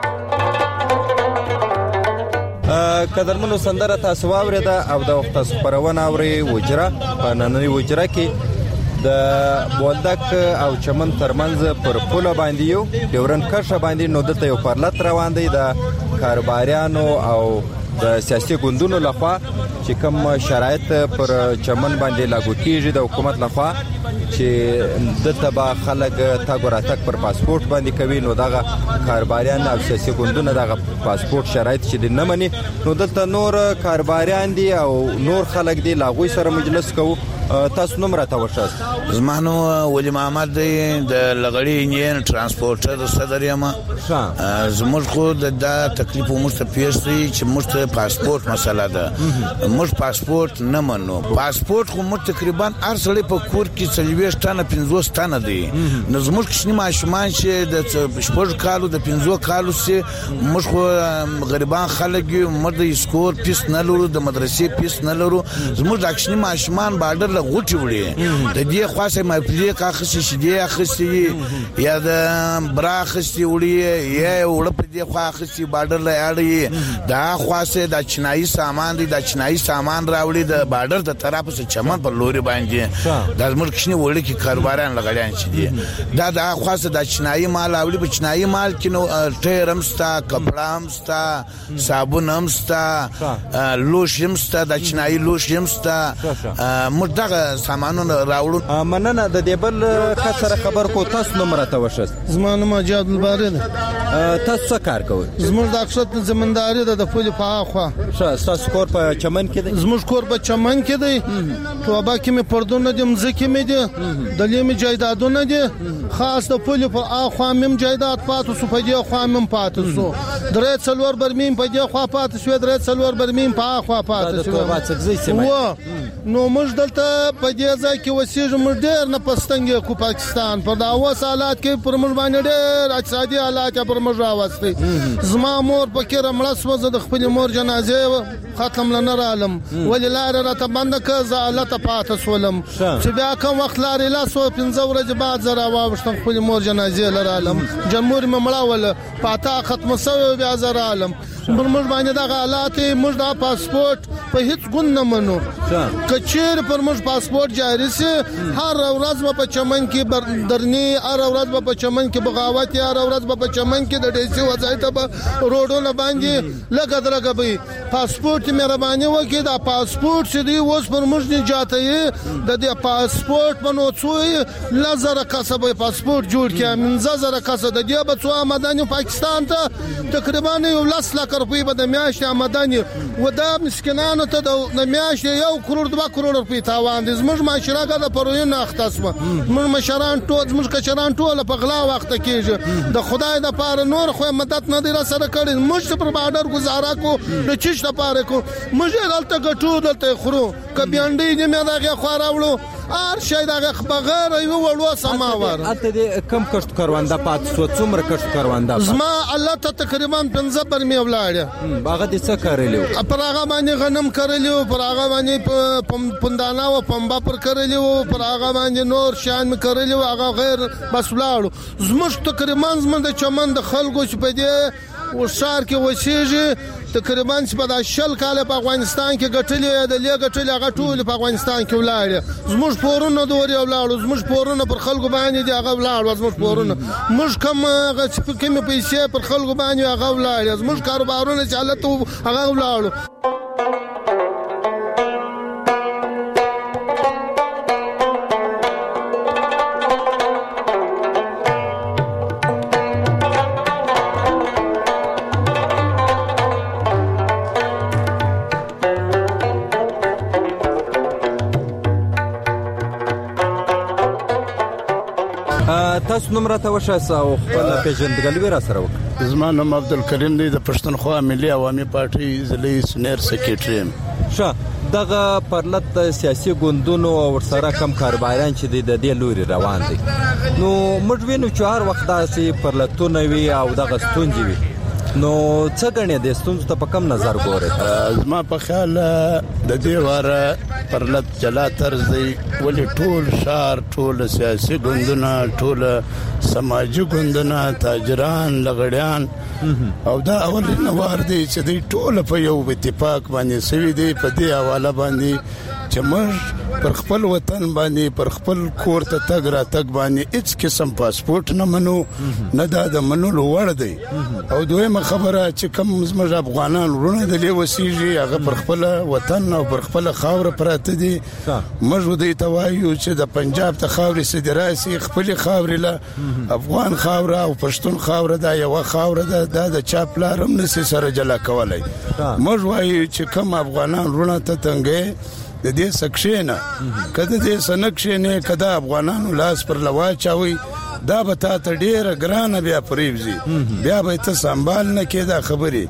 قدرمنو سندره تاسو واورېده او د وخت خبرونه اوري وجره په نننۍ وجره کې د بولدک او چمن ترمنځ پر پوله باندې یو ډیورن کرښه باندې نو دلته یو پرلط روان دی د کاروباریانو او د سیاسي ګوندونو لخوا چې کوم شرایط پر چمن باندې لاګو کیږي د حکومت لخوا چې دلته به خلک تګ راتګ پر پاسپورت باندې کوي نو دغه کاروباریان او سیاسي ګوندونه دغه پاسپورت شرایط چې نه مني نو دلته نور کاروباریان دي او نور خلک دي لاغوي سره مجلس کوو تاسو نوم راته وښاست زمانو ولی محمد دی د لغړی انجین ترانسپورټر صدر یم زموږ خو د تکلیف موږ ته پیښ دی چې موږ ته پاسپورت مسله ده موږ پاسپورت نه منو پاسپورت خو موږ تقریبا هر سړی په کور کې 40 تنه 50 تنه دی نو زموږ کښنی ماشومان چې د 6 کالو د 50 کالو سي موږ خو غریبان خلک موږ د اسکول پیس نه لرو د مدرسې پیس نه لرو زموږ د کښنی ماشومان بارډر غوټي وړي د دې خاصه مفلي کاخسي شدي اخسي یا د براخسي وړي یا وړ په دې خاصي بارډر لا اړي دا خاصه د چنایي سامان دي د چنایي سامان راوړي د بارډر د طرف څخه چمن په لوري باندې د ملک شنو وړي کې کاروباران لګړیان شي دا د خاصه د چنایي مال راوړي په چنایي مال کې نو ټیرمستا کپړامستا صابونمستا لوشمستا د چنایي لوشمستا مدغه سامانونه راوړو مننه د دې بل خاطر خبر کو تاسو نوم راته وښست زمانه مجاد الباری تاسو څه کار کوئ زموږ د اقصد زمینداری د پولې په اخوا تاسو کور په چمن کې دی زموږ کور په چمن کې دی توبه کې مې پردونه دي مزکه مې دي د لیمې جایدادونه دي خاص د پولې په اخوا مم جایداد پاتو سو په دې خوا مم پاتو سو درې څلور برمیم په دې خوا پاتو سو درې څلور برمیم په اخوا پاتو سو نو موږ دلته په دې ځای کې وسیږو ډېر نه پستنګ کو پاکستان په دا اوس حالات کې پر موږ باندې ډېر اقتصادي حالات پر موږ راوستي زما مور پکې رمړه سوزه د خپل مور جنازه ختم لنه عالم وللاره راته بند ک زالت پاتې سولم چې بیا کوم وخت لارې لا سو 15 ورځې بعد زرا واوښتم خپل مور جنازه لر عالم جمهور ممړه ول پاتا ختم سو بیا زرا عالم پر موږ باندې د حالات موږ د پاسپورت په هیڅ ګون نه منو کچیر پر موږ پاسپورت جاری سي هر ورځ په چمن کې درنی هر ورځ په چمن کې بغاوت هر ورځ په چمن کې د ډیسي وځایته په روډونو باندې لګدرګه به پاسپورت مهرباني وکړي دا پاسپورت چې دی اوس پر موږ نه جاته د دې پاسپورت په نوڅوي لزر کسبه پاسپورت جوړ کړي منځ زره کسه د دې په څو آمدنی پاکستان ته تقریبا 1 لک روپۍ به د میاشتې آمدنی و دا مسکینانو ته د میاشتې 1 کروڑ 2 کروڑ روپۍ تاوان دي زموږ معاشره کا د پروین اختصمه موږ مشران ټول زموږ کچران ټول په غلا وخت کېږي د خدای د پاره نور خو مدد نه دی را سره کړی موږ پر بارډر گزاره کو د چش د پاره کو موږ دلته ګټو دلته خورو کبي انډي دې مې دغه خواراوړو ار شي دغه بغیر یو وړو سماور اته دې کم کښت کارواندا پات سو څومره کښت کارواندا زما الله ته تقریبا 15 برمي ولاړه باغ دې څه کړلیو پر هغه باندې غنم کړلیو پر هغه باندې پندانا او پمبا پر کړلیو پر هغه باندې نور شان کړلیو هغه غیر بس ولاړو زموږ تقریبا زموږ د چمن د خلکو چې په دې وشار کې وسیږي تقریبا په 10 کال په افغانستان کې ګټلې د لې ګټلې هغه ټول په افغانستان کې ولاړ زموږ پورونه دوري ولاړ زموږ پورونه پر خلکو باندې دی هغه ولاړ زموږ پورونه موږ کوم کوم پیسې پر خلکو باندې هغه ولاړ زموږ کاروبارونه چې حالت هغه ولاړ تاسو نوم راته وښایئ او خپل پیژندګلوي را سره وکړئ. زما نوم عبدالکریم دی د پښتونخوا ملي عوامي پارټي ضلعي سینیر سکریټري یم. ښه دغه پرلط سیاسي ګوندونو او ورسره کم کاروباران چې د دې لوري روان دي نو موږ وینو چې هر وخت داسې پرلطونه وي او دغه ستونزې وي نو څه غنې د ستونزو ته په کم نظر ګورئ؟ زما په خیال د دې واره پرلط جلا طرز دی ولې ټول شهر ټول سیاسي ګوندونه ټول سماجي ګوندونه تاجران لغړیان او دا اول نوار دی چې دوی ټول په یو اتفاق باندې سوي دي په دې حواله باندې چې موږ پر خپل وطن باندې پر خپل کور ته تګ را تګ باندې هیڅ قسم پاسپورت نه منو نه دا د منلو وړ دی او دویمه خبره چې کوم زموږ افغانان ورونه د لې وسیږي هغه پر خپل وطن او پر خپل خاور پراته دي موږ دوی ته وایو چې د پنجاب ته خاورې سدراسي خپل خاورې له افغان خاور او پښتون خاور دا یو خاور ده د چا پلارم نسي سره جلا کولای موږ وایو چې کوم افغانان ورونه ته تنګي د دې سکشنه کده دې سنکشنه نه کده افغانانو لاس پر لوا چاوي دا به تا ډیره ګرانه بیا پریوزي بیا به ته سنبال نه کېدا خبري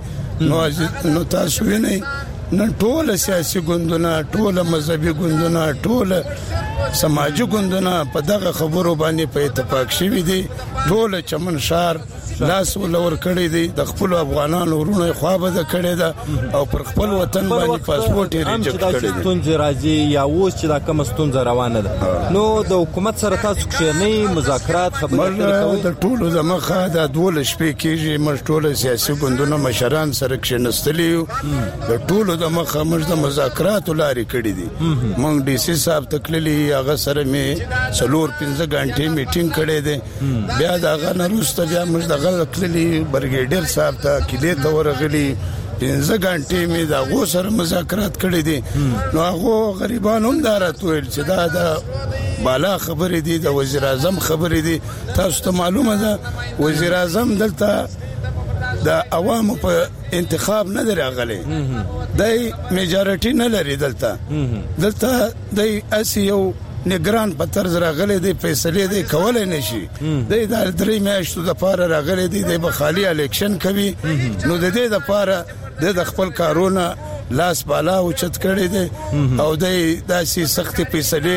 نو تاسو وینئ نن ټول سیاسي ګوندونه ټول مذهبي ګوندونه ټول سماجي ګوندونه په دغه خبرو باندې په اتفاق شوي دي ټول چمن شهر لاس ولور کړی دی د خپل افغانانو ورونه خوابه کړی دا او پر خپل وطن باندې پاسپورت یې ریجکټ کړی دی. ستونزې راځي یا اوس چې دا کوم ستونزه روانه ده نو د حکومت سره تاسو کښېنئ مذاکرات خبرې کوئ؟ د ټولو د مخه د 12 شپې کېږي موږ ټول سیاسي ګوندونه مشران سره کښېنستلي یو د ټولو د مخه موږ د مذاکراتو لارې کړې دي موږ ډي سي صاحب تکللی هغه سره مې 4-5 غنټې میټینګ کړې ده بیا دا غن وروسته بیا موږ غلطلی برګیډر صاحب ته کله ته ورغلی 15 غنټې مې دا غو سره مذاکرات کړې دي نو هغه غریبانو هم دارت ویل چې دا د بالا خبرې دي د وزیر اعظم خبرې دي تاسو ته معلومه ده وزیر اعظم دلته د عوامو په انتخاب نه درغلي دای میجارټي نه لري دلته دای اسیو نگران په طرز راغلي دي فیصله دي کولای نشي د درې میاشتو د پاره راغلي دي د خالي الیکشن کوي نو د دې د پاره د خپل کارونه لاس بالا او چت کړي دي او د داسې سخت فیصله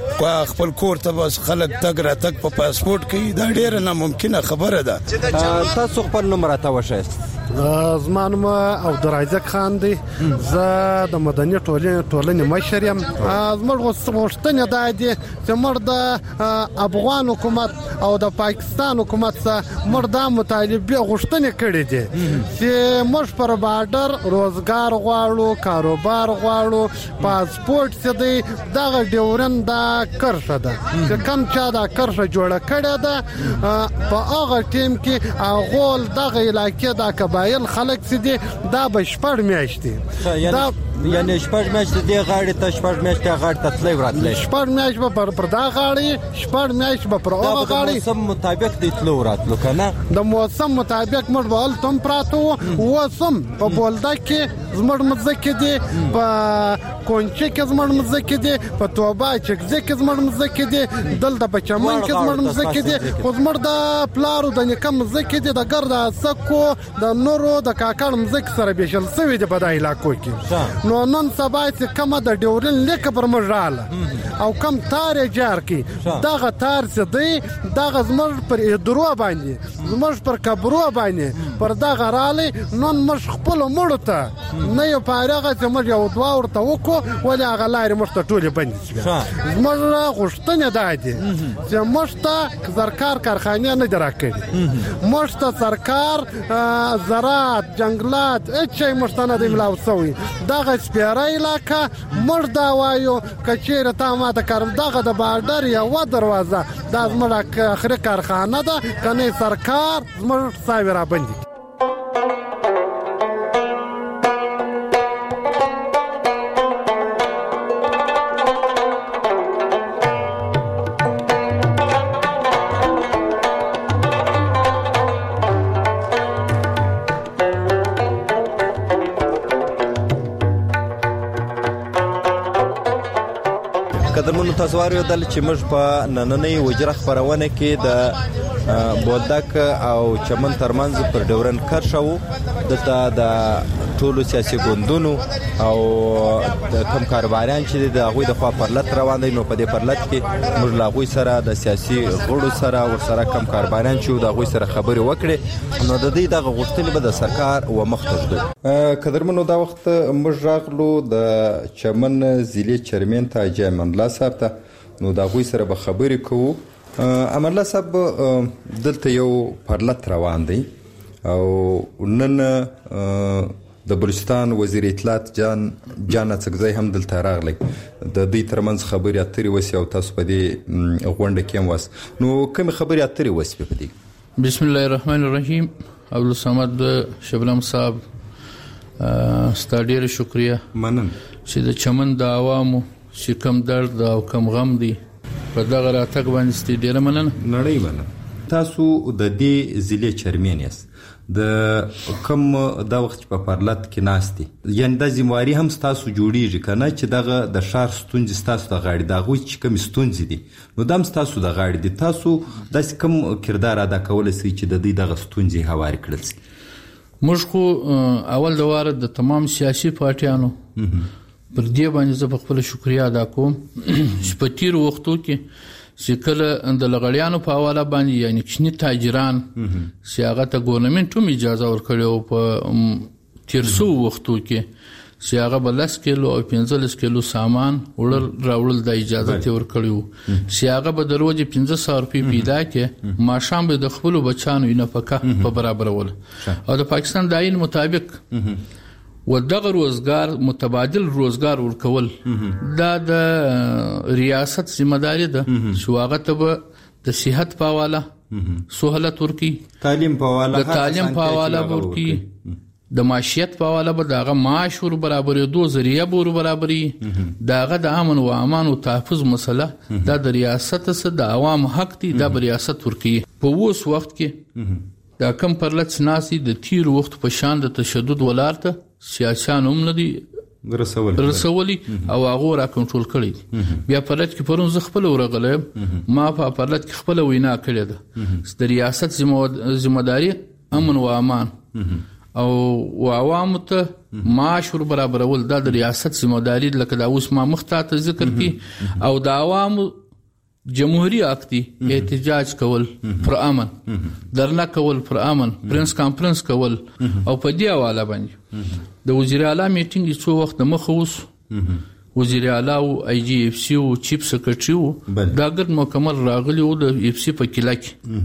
خپل کور ته بس خلک تګ را تک په پاسپورت کې دا ډیره ناممکنه خبره ده. تاسو خپل نوم راته وښایاست. زما نوم عبدالرزاق خان دی. زه د مدني ټولنې مشر یم. زموږ غوښتنې دا دي چې موږ د افغان حکومت او د پاکستان حکومت څخه موږ دا مطالبه غوښتنې کړې دي چې موږ پر بارډر روزګار غواړو، کاروبار غواړو، پاسپورت څه دی دغه ډیورن دا کرښه ده چې کم چا دا کرښه جوړه کړې ده په هغه ټیم کې هغول دغه علاقې دا قبایل خلک څه دي دا به 6 میاشتې دا یعنی 6 میاشتې دی غاړې ته 6 میاشتې غاړې ته تللی وراتلی 6 میاشتې به پر دا غاړې 6 میاشتې به پر هغه غاړې. د موسم مطابق دی تلو وراتلو که نه؟ د موسم مطابق موږ به هلته هم پراته وو. اوس هم په بولدک کې زموږ مځکې دي، په کونچه کې زموږ مځکې دي، په توبه چکزي کې زموږ مځکې دي، دلته په چمن کې زموږ مځکې دي. خو زموږ د پلارو د نیکه مځکې دي د ګرد سکو د نورو د کاکړ مځکې سره بیشل سوي دي په دا علاقو کې. نو نن سبا چې کومه د ډیورن لیکه پر موږ رااله او کم تار جار کی دغه تار څه دی دغه زموږ پر درو باندې زموږ پر کبرو باندې پر دغه رالی. نن موږ خپل مړو ته نه یو پارغه چې موږ یو دوا ورته وکړو ولې هغه لارې موږ ته ټولې بندې شوې. زموږ غوښتنې دا دي چې موږ ته زرکار کارخانې نه دي راکړي، موږ ته سرکار زراعت جنګلات هېڅ شی موږ ته نه دی ملاو سوی. دغه سپیره علاقه موږ دا وایو که چېرې تا ماته کارم دغه د بارډر یوه دروازه دا زموږ اخري کارخانه ده که نه سرکار زموږ ساوې رابندي کړي. قدرمنو تاسو واورېدل چې موږ په نننۍ وجره خپرونه کې د بولدک او چمن ترمنځ پر ډیورن کرښه وو. دلته د ټولو سیاسي ګوندونو او د کم کاروباریان چې د هغوی د خوا پرلت روان دی. نو په دې پرلت کې موږ له هغوی سره د سیاسي غړو سره ورسره کم کاروباریان چې د هغوی سره خبرې وکړې. نو د دوی دغه غوښتنې به د سرکار ومخ ته ږدو. قدرمنو دا وخت موږ راغلو د چمن ضلع چیرمن ته حاجي امان الله صاحب ته. نو د هغوی سره به خبرې کوو. امان الله صاحب دلته یو پرلت روان دی او نن د بلوچستان وزیر اطلاعات جان اڅکزی هم دلته راغلی. د دوی ترمنځ خبرې اترې وسي او تاسو په دې غونډه کې هم واست. نو کومې خبرې اترې وسي په دې؟ بسم الله الرحمن الرحیم. عبدالصمد شبنم صاحب ستا ډېره شکریه منم چې د چمن د عوامو چې کم درد او کم غم دی په دغه راتګ باندې ستې ډېره مننه. نړۍ مننه. تاسو د دې ضلع چیرمن یاست، د کم دا وخت په پرلت کې ناستي، یعنی د ذمہواری هم تاسو جوړیږي کنه چې دغه د شهر ستونزې تاسو د غاړې دا غوي چې کم ستونزې دي نو دم تاسو د غاړې دي. تاسو داس کم کردار ادا کول سي چې د دې دغه ستونزې هوار کړل سي؟ موږ خو اول د واره د تمام سیاسي پارټیانو پر دې باندې زه خپل شکریا ادا کوم چې په تیر وختو کې چې کله د لغړیانو په حواله باندې یعنی کښنی تاجران چې هغه ته ګورنمنټ هم اجازه ورکړې او په تیر څو وختو کې چې هغه به 10 کیلو او 15 کیلو سامان راوړل د اجازه ته ورکړي وو چې هغه به د ورځې 1500 روپۍ پیدا کړي، ماښام به د خپلو بچانو نفقه په برابرول او د پاکستان د آئین مطابق و دغه روزګار متبادل روزګار ورکول دا د ریاست ذمہ داری ده چې هغه ته به د صحت په حواله سہولت ورکي، تعلیم په حواله، د تعلیم په حواله ورکي، د معیشت په حواله به دغه معاش ور برابرېدو ذریعہ به ور برابري. دغه د امن و امان او تحفظ مسله دا د ریاست سره د عوام حق دی، دا به ریاست ورکي. په اوس وخت کې دا کم پرلت ناسي د تیر وخت په شان د تشدد ولارته سیاسيان هم نه دي رسولي او هغه را کنټرول کړی. بیا پرلت کې پرون زه خپل ورغلم، ما په پرلت کې خپل وینا کړې ده د ریاست ذمہ داری امن و امان او عوامو ته معاش ور برابرول دا د ریاست ذمہداري لکه دا اوس ما مخته ذکر کی او د عوامو جمهوریت اکتی احتجاج کول پر امن درنا کول پر امن پرنس کانفرنس کول او په دی حواله باندې د وزیر اعلی میټینګ څو وخت مخ اوس وزیر اعلی او ای جی اف سی او چیف سیکریټری دا ګر مکمل راغلی او د اف سی په کلا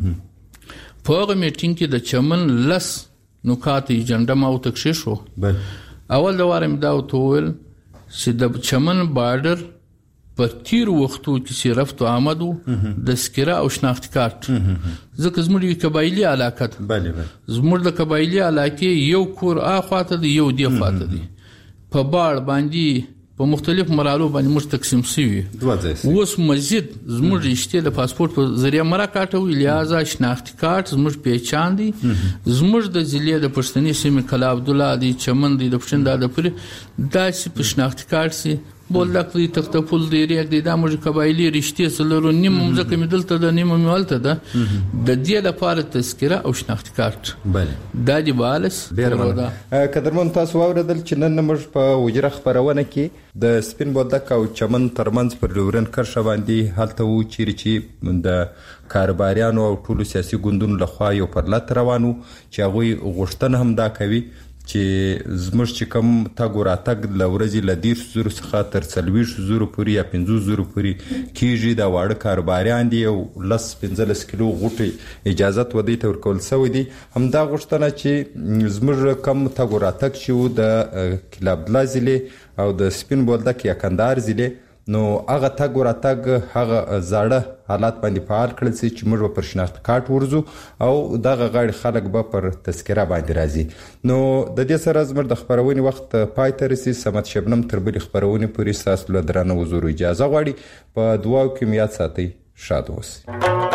کې په هغه میټینګ کې د چمن لس نکات ایجنډا ما او تکشیش شو اول د وارم دا وتول چې د چمن بارډر پر تیر وختو کې صرف تو آمدو د سکرا او شناخت کارت ځکه زموږ قبایلی علاقه ده زموږ د قبایلی علاقه یو کور اخواته دی یو دی خواته دی په بار باندې په مختلف مرحلو باندې موږ تقسیم شوی اوس مزید زموږ رښتیا د پاسپورت په ذریعہ مرا کاټو لہذا شناخت کارت زموږ پیچان دي زموږ د ضلع د پښتني سیمې کلا عبد الله دی چمن دی د پښتون د پر داسې په شناخت کارت سي بولک دی تختپول دی ریګ دی د موږ قبایلی رښتیا سلورو نیم مزکه مدلته د نیم مولته ده د دې لپاره تذکره او شناخت کارت دا دی بالس ډیر قدرمن تاسو اوریدل چې نن موږ په وجره خبرونه کې د سپین بولدک او چمن ترمنځ پر لورن کرښه باندې حالت وو چې د کاروباریانو او ټولو سیاسي ګوندونو لخوا یو پرلط روانو چې هغه غوښتنه هم دا کوي چې زموږ چې کوم تاګ راتګ لورځي لدیر زور څخه تر 40,000 پورې یا 50,000 پورې کیږي دا واړه کاروباریان دي او 15 کیلو غوټي اجازه ودی تور کول سوی دي هم دا غوښتنه چې زموږ کوم تاګ راتګ چې د کلاب لازلي او د سپین بولدک یا کندهار ضلع نو هغه تاګ راتګ هغه زاړه حالات باندې فعال کړل چې موږ په شناخت کارت ورزو او دغه غاړي خلک به پر تذکره باندې راځي نو د دې سره زموږ د خبرونې وخت پای ته رسي سمت شبنم تر بلې خبرونې پورې ساسو له درنه حضور اجازه غواړي په دعاو کې میاد ساتي شاد اوسئ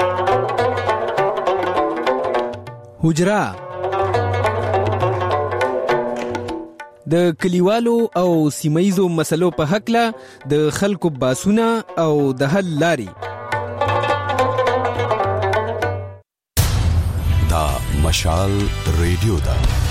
حجره د کلیوالو او سیمایزو مسلو په حق له د خلکو باسونه او د حل لاري دا مشال ریډیو دا